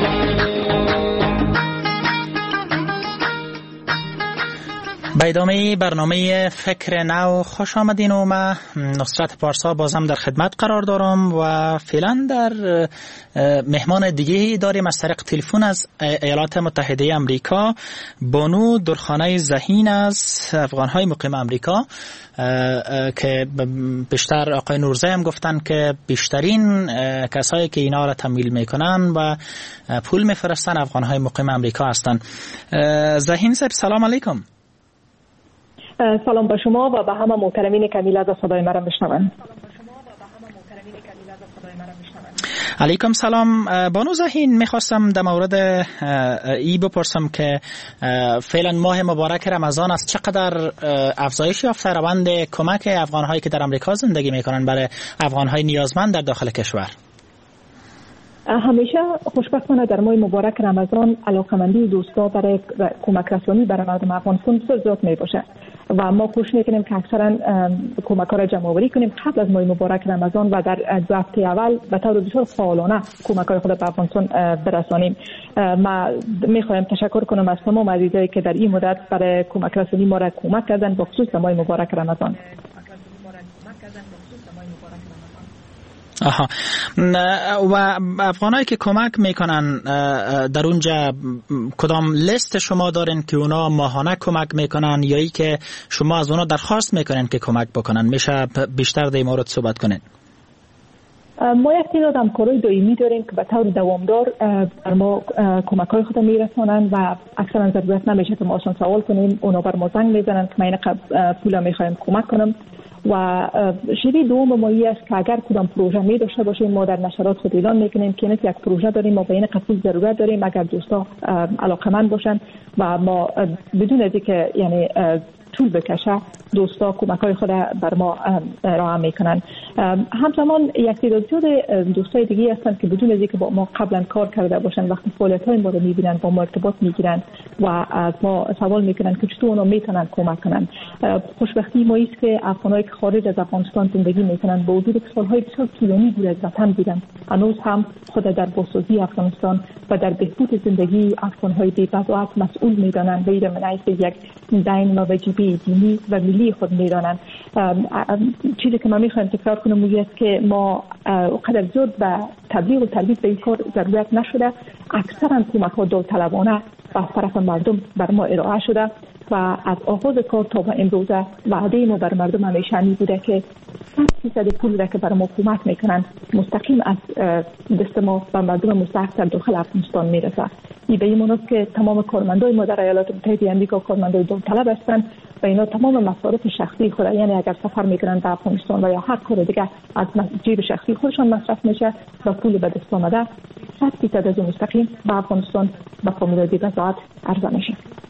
به ادامه برنامه فکر نو خوش آمدین و ما نصرت پارسا بازم در خدمت قرار دارم و فعلا در مهمان دیگه داریم از طریق تلفن از ایالات متحده امریکا بانو درخانه ذهین از افغانهای مقیم امریکا که بیشتر آقای نورزی هم گفتن که بیشترین کسایی که اینا را تمویل میکنن و پول میفرستن افغانهای مقیم امریکا هستن. ذهین صاحب سلام علیکم. سلام به شما و به همه محترمین که میلاد صدای مرا میشنوند. علیکم سلام. بانو ذهین میخواستم در مورد ای بپرسم که فعلا ماه مبارک رمضان است، چقدر افزایش یافته روند کمک افغانهایی که در امریکا زندگی میکنن برای افغانهای نیازمند در داخل کشور؟ همیشه خوشبختانه در ماه مبارک رمضان علاقمندی دوستا برای کمک رسانی برای مردم افغانستان بسیار زیاد می باشه و ما کوشش میکنیم که اکثرا کمک ها را جمع آوری کنیم قبل از ماه مبارک رمضان و در دو هفته اول به طور بسیار فعالانه کمک های خود به افغانستان برسانیم. ما میخوایم تشکر کنم از تمام عزیزایی که در این مدت برای کمک رسانی ما را کمک کردن به خصوص ماه مبارک رمضان. آها. و افغانایی که کمک میکنن در اونجا کدام لیست شما دارین که اونا ماهانه کمک میکنن یا ای که شما از اونا درخواست میکنین که کمک بکنن؟ میشه بیشتر در این مورد صحبت کنین؟ ما یک تعداد همکارای دائمی داریم که به طور دوامدار بر ما کمک های خود میرسانند و اکثرا ضرورت نمیشه که ما آسان سوال کنیم، اونا بر ما زنگ میزنند که ما این پول میخوایم کمک کنم. و شیوه دوم ما این است که اگر کدام پروژه می داشته باشیم ما در نشرات خود اعلان میکنیم که این یک پروژه داریم ما به این قصد ضرورت داریم، اگر دوستا علاقمند باشن و ما بدون از اینکه یعنی طول بکشه دوستا کمک های خود بر ما ارائه میکنن. همزمان یک تعداد زیاد دوستای دیگه هستن که بدون از اینکه با ما قبلا کار کرده باشن وقتی فعالیت های ما رو میبینن با ما ارتباط میگیرن و از ما سوال میکنن که چطور اونا میتونن کمک کنن. خوشبختی ما است که افغانایی که خارج از افغانستان زندگی میکنن با وجود که سالهای بسیار طولانی دور از وطن بودن هنوز هم خود در بازسازی افغانستان و در بهبود زندگی افغانهای بی‌بضاعت مسئول میدانن غیر من حیث یک دین و وجیبه دینی و ملی خود میدانند. چیزی که ما میخوایم تکرار کنم این است که ما قدر زود به تبلیغ و ترویج به این کار ضرورت نشده. اکثرا کمک ها داوطلبانه از طرف مردم بر ما ارائه شده و از آغاز کار تا به امروزه وعده ما بر مردم همیشه این بوده که صد فیصد پول را که بر ما کمک میکنن مستقیم از دست ما و مردم مستحق در داخل افغانستان میرسه. این به این معناست که تمام کارمندای ما در ایالات متحده آمریکا کارمندای داوطلب هستند و اینا تمام مصارف شخصی خود، یعنی اگر سفر میکنن به افغانستان و یا هر کار دیگه از جیب شخصی خودشان مصرف میشه و پول به دست آمده صد فیصد از مستقیم به افغانستان به فامیلای بی‌بضاعت عرضه میشه.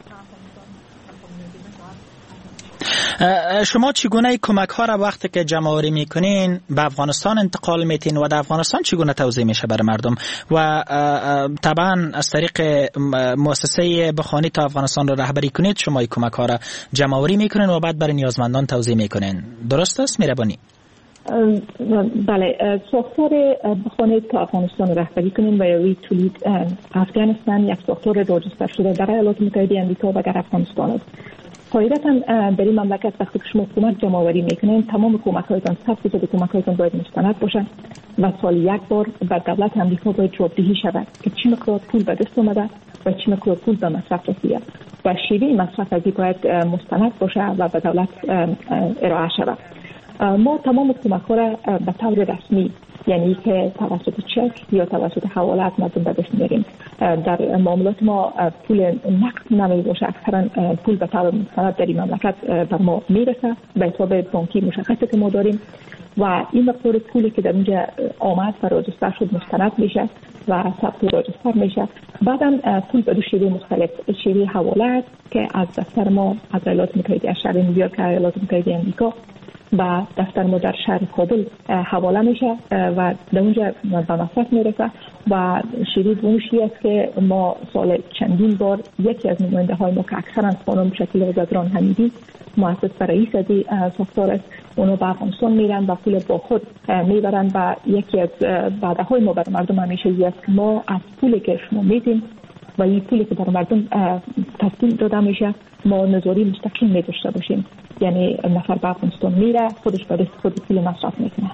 شما چگونه کمک ها را وقتی که جمع آوری میکنین به افغانستان انتقال میتین و در افغانستان چگونه توزیع میشه برای مردم و طبعا از طریق مؤسسه بخوانی تا افغانستان را رهبری کنید شما این کمک ها را جمع آوری میکنین و بعد برای نیازمندان توزیع میکنین، درست است میربانی؟ بله، ساختار بخوانی تا افغانستان رهبری کنیم و یوی تولید افغانستان یک ساختار راجستر شده در ایالات متحده آمریکا و در افغانستان است. قاعدتاً در این مملکت وقتی که شما کمک جمع آوری میکنین تمام کمک‌هایتان صد فیصد کمک‌هایتان باید مستند باشه و سال یک بار به دولت آمریکا باید جوابدهی شود که چه مقدار پول به دست اومده و چه مقدار پول به مصرف رسیده و شیوه مصرف از این باید مستند باشه و به دولت ارائه شود. ما تمام کمک‌ها را به طور رسمی، یعنی که توسط چک یا توسط حواله از مردم به دست میاریم. در معاملات ما پول نقد نمی باشه، اکثرا پول به طور مستند در این مملکت بر ما میرسه به حساب بانکی مشخصی که ما داریم و این مقدار پولی که در اونجا آمد و راجستر شد مستند میشه و ثبت راجستر میشه. بعدم پول به دو شیوه مختلف، شیوه حواله است که از دفتر ما از ایالات متحده از شهر نیویورک ایالات متحده آمریکا و دفتر ما در شهر کابل حواله میشه و در اونجا به مصرف میرسه. و شیوه دومشی است که ما سال چندین بار یکی از نماینده های ما که اکثرا خانم شکیلا زدران حمیدی مؤسس و رئیس از ساختار است، اونا به افغانستان میرن و پول با خود میبرن و یکی از وعده های ما برای مردم همیشه است که ما از پولی که شما میدیم و این پولی که برای مردم تسهیل داده میشه ما نظاری مستقیم می‌داشته باشیم، یعنی نفر به افغانستان میره خودش به دست خود پول مصرف میکنه.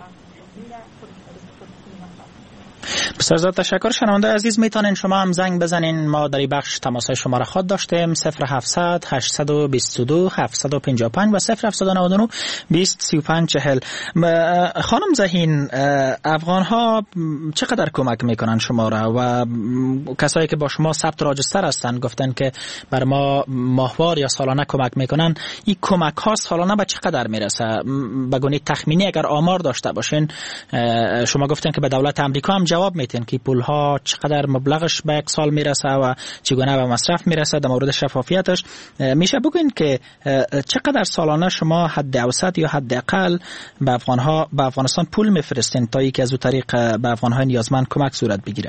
بسیار زیاد تشکر. شنونده عزیز میتونین شما هم زنگ بزنین، ما در این بخش تماسهای شما را خود داشتیم صفر هفتصد هشتصد و بیست و دو هفتصد و پنجاه و پنج و صفر هفتصد و نود و نه بیست سی و پنج چهل. خانم زهین، افغان ها چقدر کمک میکنن شما را و کسایی که با شما ثبت راجستر هستن گفتن که بر ما ماهوار یا سالانه کمک میکنن، این کمک ها سالانه به چقدر میرسه؟ بگونی تخمینی اگر آمار داشته باشین. شما گفتن که به دولت آمریکا هم جواب میتین که پول ها چقدر مبلغش به یک سال میرسه و چگونه به مصرف میرسه، در مورد شفافیتش میشه بگوین که چقدر سالانه شما حد اوسط یا حد اقل به افغان ها به افغانستان پول میفرستین تا اینکه از اون طریق به افغان های نیازمند کمک صورت بگیره؟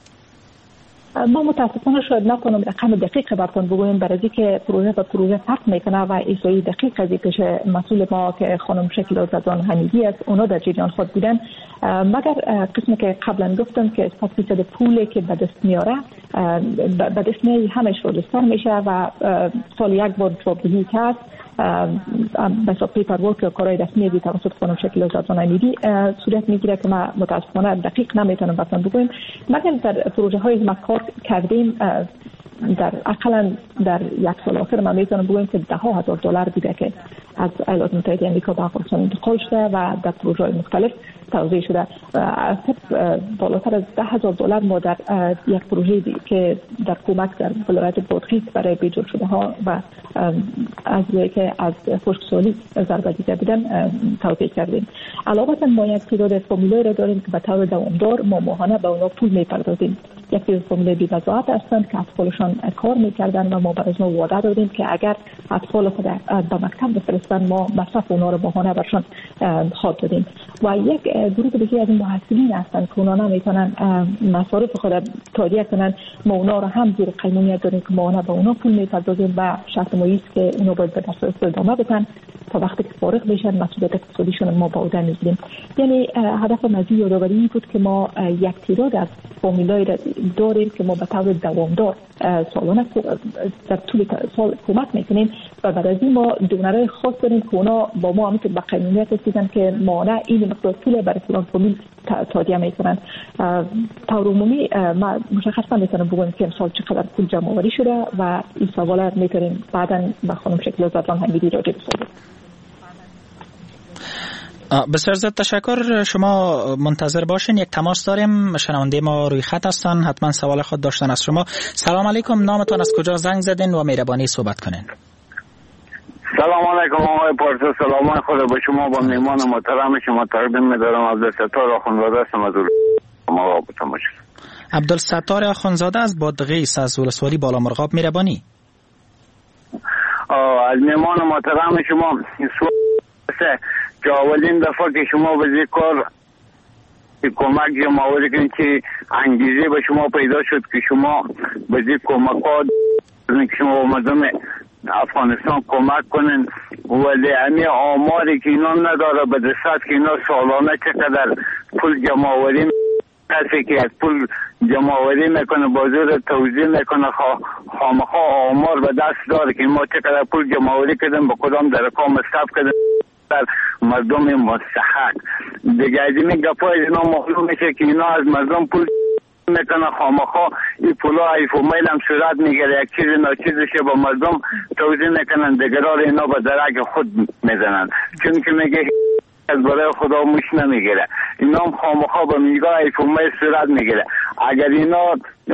ما متاسفانه شاید نکنم رقم دقیق براتون بگویم، برای که پروژه به پروژه فرق میکنه و اجرای دقیق از پیش مسئول ما که خانم شکیلا زدران حمیدی است اونا در جریان خود بودن. مگر قسمی که قبلا گفتم که صد فیصد پولی که به دست میاره به دست میاره همش راجستر میشه و سال یک بار جوابدهی کرد به حساب پیپر ورک یا کارهای رسمی بی توسط خانم شکیلا زدران حمیدی صورت میگیره که ما متاسفانه دقیق نمیتونم براتون بگویم. مگر در پروژه های ما کار کردیم در اقلا در یک سال آخر ما میتونم بگویم که ده ها هزار دلار بوده که از ایالات متحده آمریکا به افغانستان انتقال شده و در پروژه های مختلف توزیع شده. بالاتر از ده هزار دلار ما در یک پروژه که در کمک در ولایت بادغیس برای بیجور شده ها و از که از خشکسالی ضربه دیده بودن توزیع کردیم. علاوه ما یک تعداد فامیلای را داریم که به طور دوامدار ما ماهانه به اونا پول میپردازیم. یک تعداد فامیلای بی‌بضاعت هستند که اطفالشان کار میکردن و ما برای ما وعده دادیم که اگر اطفال خود به مکتب بفرستن ما مصرف اونا رو ماهانه برشان خواهد دادیم. و یک گروه دیگه از محصلین هستند که اونا نمیتونن مصارف خود تادیه کنن، ما اونا رو هم زیر قانونیت داریم که ماهانه به اونا پول میپردازیم و شرط ما است که اونا باید به دست ادامه بدن تا وقتی که فارغ بشن مسئولیت اقتصادیشون ما به عهده میگیریم. یعنی هدف ما از یادآوری بود که ما یک تعداد از فامیلای داریم که ما به طور دوامدار سالانه در طول سال کمک میکنیم و بعد از این ما دونرای خاص داریم که اونا با ما هم که به قانونیت رسیدن که ما نه این مقدار پول برای فلان فامیل تادیه میکنن. طور عمومی ما مشخصا میتونم بگم که امسال چقدر پول جمع آوری شده و این سوال میتونیم بعدا با خانم شکل زدلان حمیدی راجع بسازیم. بسیار زیاد تشکر. شما منتظر باشین، یک تماس داریم، شنونده ما روی خط هستن، حتما سوال خود داشتن از شما. سلام علیکم، نامتون، از کجا زنگ زدین و مهربانی صحبت کنین؟ سلام علیکم آقای پارسا، سلام خدا به شما با میمان محترم شما تقدیم می‌دارم. عبدالستار آخوندزاده هستم از ما رابطه باشید. عبدالستار آخوندزاده از بادغیس از ولسوالی بالامرغاب، مهربانی. از میمان محترم شما سوال که اولین دفعه که شما به ذکر کمک جمع‌آوری کنید که انگیزه به شما پیدا شد که شما به ذکر کمک‌ها که شما به مردم افغانستان کمک کنین، ولی همه آماری که اینا نداره به دست که اینا سالانه چقدر پول جمع‌آوری کسی که از پول جمع‌آوری میکنه بازار توزیع میکنه خامخا آمار به دست داره که ما چقدر پول جمع‌آوری کردیم به کدام در رقم حساب کردیم مردم مستحق. دیگه از این گپای اینا معلوم میشه که اینا از مردم پول میکنه خامخا این پولا ایفومیل هم صورت میگیره، یک چیز ناچیزشه با مردم توزیع میکنن، دیگرار اینا به درک خود میزنن چون که میگه از برای خدا موش نمیگیره. اینا هم خامخا به میگاه ایفومیل صورت میگیره. اگر اینا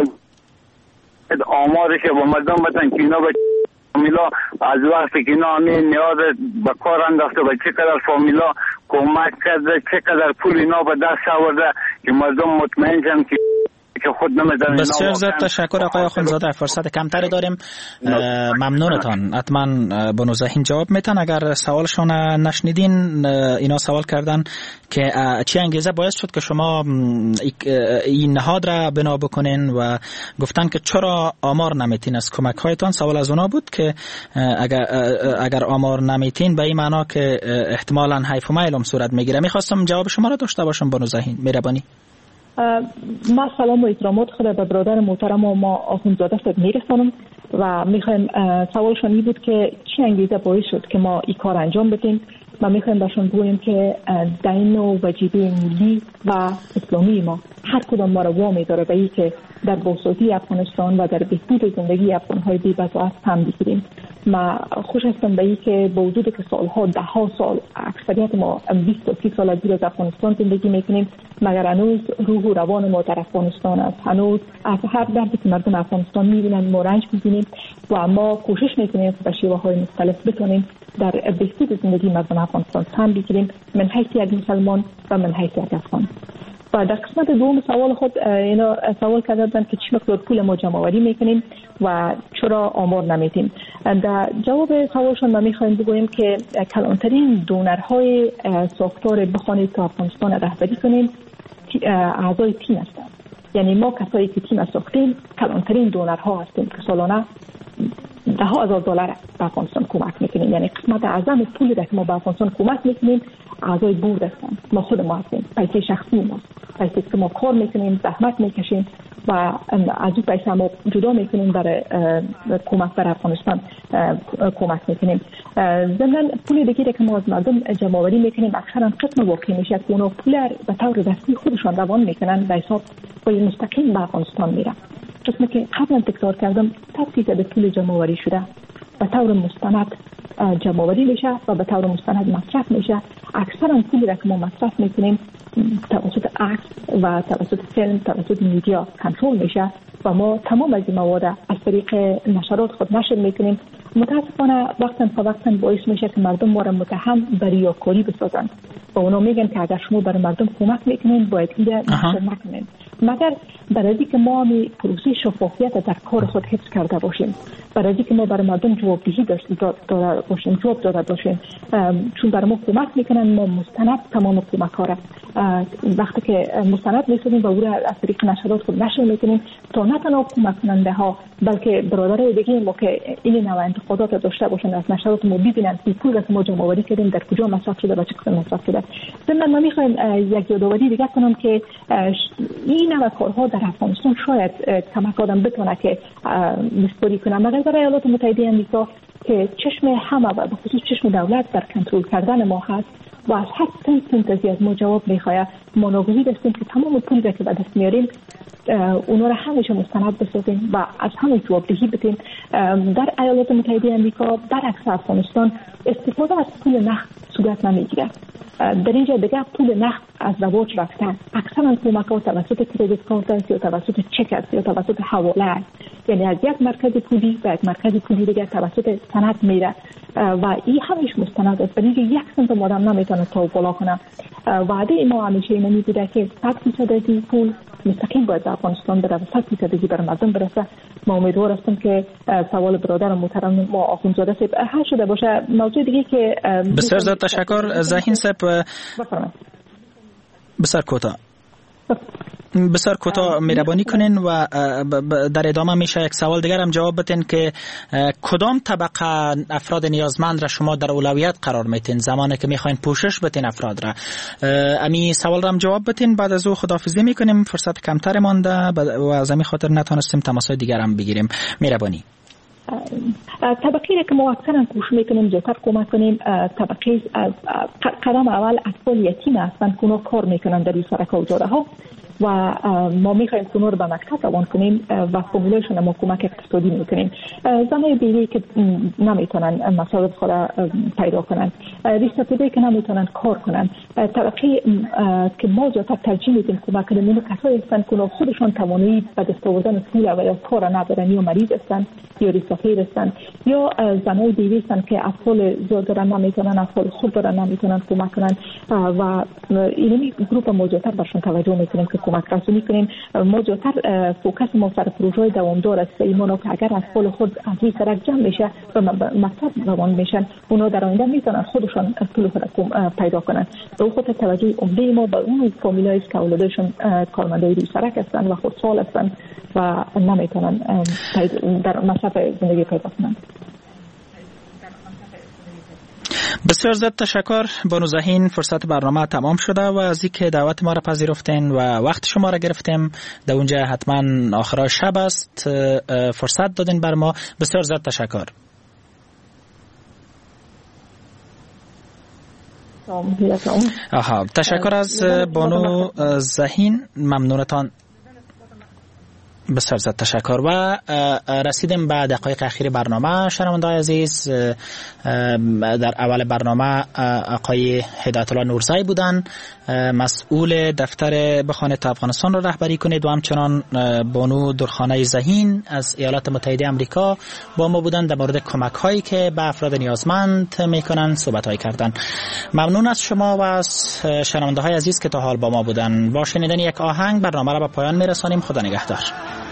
آمارش با مردم بتن که اینا به فامیلا از وقتی که اینا همین نیاز به کار انداخته و چقدر فامیلا کمک کرده، چقدر پول اینا به دست آورده که مردم مطمئن شن که که خود نمیدن. بسیار زیاد تشکر آقای آخوندزاده، فرصت کمتر داریم. ممنونتان. حتما بنو ذهین جواب میتن. اگر سوالشون نشنیدین، اینا سوال کردن که چی انگیزه باعث شد که شما این نهاد را بنا بکنین و گفتن که چرا آمار نمیتین از کمک هایتان. سوال از اونا بود که اگر اگر آمار نمیتین به این معنا که احتمالاً حیف و میل هم صورت میگیره. میخواستم جواب شما را داشته باشم بنو ذهین، مهربانی. ما سلام و احترامات خود به برادر محترم و ما آخوندزاده صاحب میرسانم و میخوایم سوالشون این بود که چی انگیزه باعث شد که ما این کار انجام بدیم. ما میخوایم باشون بگوییم که دین و وجیبه ملی و اسلامی ما هر کدام ما رو وامی داره به این که در بازسازی افغانستان و در بهبود زندگی افغانهای بی بضاعت هم بگیریم. ما خوش هستم به این که با وجود که سالها ده ها سال اکثریت ما بیست و سی سال از از افغانستان زندگی میکنیم، مگر هنوز روح و روان ما در افغانستان است. هنوز از هر دردی که مردم افغانستان میبینن ما رنج میبینیم و ما کوشش میکنیم به شیوه های مختلف بتونیم در بهبود زندگی مردم افغانستان هم بگیریم، من حیث یک مسلمان و من حیث یک افغان. و در قسمت دوم سوال خود اینا سوال کردن که چی مقدار پول ما جمع آوری میکنیم و چرا آمار نمیتیم. در جواب سوالشون ما میخوایم بگوییم که کلانترین دونرهای ساختار بخوانید که افغانستان رهبری کنیم اعضای تیم هستند. یعنی ما کسایی که تیم ساختیم کلانترین دونرها هستیم که سالانه ده ها هزار دلار به افغانستان کمک میکنیم. یعنی قسمت اعظم پولی که ما به افغانستان کمک میکنیم اعضای بورد هستند. ما خود ما هستیم، پیسه شخصی ما، پیسه که ما کار میکنیم، زحمت میکشیم و از اون پیسه ما جدا میکنیم برای کمک بر افغانستان کمک میکنیم. ضمن پول دیگه که ما از مردم جمع آوری میکنیم اکثرا قسم واقع میشه که اونا پول به طور دستی خودشان روان میکنن به حساب پول مستقیم به افغانستان میره. قسمی که قبلا تکرار کردم تفصیل به پول جمع آوری شده به طور مستند جمع آوری میشه و به طور مستند مصرف میشه. اکثرا پولی را که ما مصرف میکنیم توسط عکس و توسط فیلم توسط میدیا کنترل میشه و ما تمام از این مواد از طریق نشرات خود نشر میکنیم. متاسفانه وقتا تا وقتا باعث میشه که مردم ما را متهم به ریاکاری بسازن و اونا میگن که اگر شما برای مردم کمک میکنین باید این نشر نکنین، مگر برای اینکه ما می پروسه شفافیت در کار خود حفظ کرده باشیم، برای اینکه ما برای مردم جوابدهی داشته باشیم، جواب داده باشیم. چون برای ما کمک میکنن ما مستند تمام کمک ها را وقتی که مستند میسازیم و او را از طریق نشرات خود نشر میکنیم تا نه تنها کمک کننده ها بلکه برادرای دیگه ما که این نوع انتقادات داشته باشن از نشرات ما ببینن که پول که ما جمع آوری کردیم در کجا مصرف شده و چه قسم مصرف شده. ضمن ما میخوایم یک یادآوری دیگه کنم که این نوع کارها در افغانستان شاید کمک آدم بتونه که نسباری کنه، مگر در ایالات متحده آمریکا که چشم همه و به خصوص چشم دولت در کنترل کردن ما هست و از هر سنت از ما جواب میخواد. ما ناگزیر هستیم که تمام پولی که به دست میاریم اونا را همیشه مستند بسازیم و از همه جوابدهی بدیم. در ایالات متحده آمریکا در عکس افغانستان استفاده از پول نقد صورت نمیگیره. در اینجا دیگه پول نقد از رواج رفته. اکثرا کمک‌ها توسط کریدیت کارت است یا توسط چک است یا توسط حواله است. یعنی از یک مرکز پولی به یک مرکز پولی دیگه توسط سند میره و این همیش مستند است. برای یک سنت آدم نمیتونه تو بالا کنه. وعده ما همیشه اینمی بوده که صد فیصد از این پول مستقیم باید در افغانستان بره و صد فیصدی بر مردم برسه. ما امیدوار هستم که سوال برادر محترم ما آخوندزاده صاحب حل شده باشه. موضوع دیگه که بسیار زیاد تشکر ذهین صاحب. بسیار کوتاه بسیار کوتاه مهربانی کنین و در ادامه میشه یک سوال دیگر هم جواب بدین که کدام طبقه افراد نیازمند را شما در اولویت قرار میتین زمانی که میخواین پوشش بدین افراد را؟ امی سوال را هم جواب بدین. بعد از او خداحافظی میکنیم، فرصت کمتر مانده و از همین خاطر نتونستیم تماسای دیگر هم بگیریم. مهربانی. طبقه که ما اکثرا کوشش میکنیم زودتر کمک کنیم طبقه قدم اول اطفال یتیم هستند که اونا کار میکنن در این سرک و جاده ها و ما میخوایم که اونا رو به مکتب روان کنیم و فرمولهشون ما کمک اقتصادی میکنیم. زنای بیوی که نمیتونن مصارف خود پیدا کنن، ریشتپیده که نمیتونن کار کنن، طبقه که ما زیادتر ترجیح میدیم کمک کنیم اونو کسایی هستند که خودشون توانایی به دست آوردن پول و یا کار ندارن یا مریض هستند یا ریشتپید هستند یا زنای بیوی هستند که اطفال زیاد دارن نمیتونن، اطفال خود دارن نمیتونن کمک کنن و اینمی گروپ ما زیادتر برشون توجه میکنیم که کمک رسونی کنیم. ما زیادتر فوکس ما سر پروژه دوامدار است. ایمانو که اگر اطفال خود از این سرک جمع میشه و مکتب روان میشن اونا در آینده میتونن خودشون پول خود پیدا کنن. به خود توجه عمده ما به اون فامیلایی است که اولادشون کارمندای روی سرک هستن و خودسال هستن و نمیتونن در مصرف زندگی پیدا کنن. بسیار زیاد تشکر بانو ذهین. فرصت برنامه تمام شده و از اینکه دعوت ما را پذیرفتین و وقت شما را گرفتیم. در اونجا حتما آخرای شب است فرصت دادین بر ما. بسیار زیاد تشکر. آها تشکر از بانو ذهین، ممنونتان. بسیار زیاد تشکر. و رسیدیم به دقایق اخیر برنامه. شنونده‌های عزیز، در اول برنامه آقای هدایت الله نورزی بودن، مسئول دفتر بخوانید تا افغانستان را رهبری کنید و همچنان بانو درخانه ذهین از ایالات متحده آمریکا با ما بودن در مورد کمک هایی که به افراد نیازمند میکنن صحبت هایی کردن. ممنون از شما و از شنونده‌های عزیز که تا حال با ما بودن. با شنیدن یک آهنگ برنامه را به پایان میرسانیم. خدا نگهدار.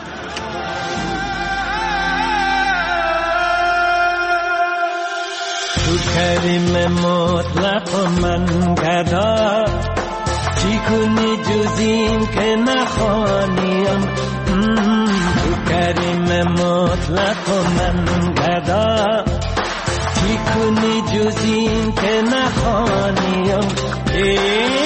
تو کریم مطلق و من گدا چی کنی جز این که نخوانیم. تو کریم مطلق و من گدا چی کنی جز این که نخوانیم.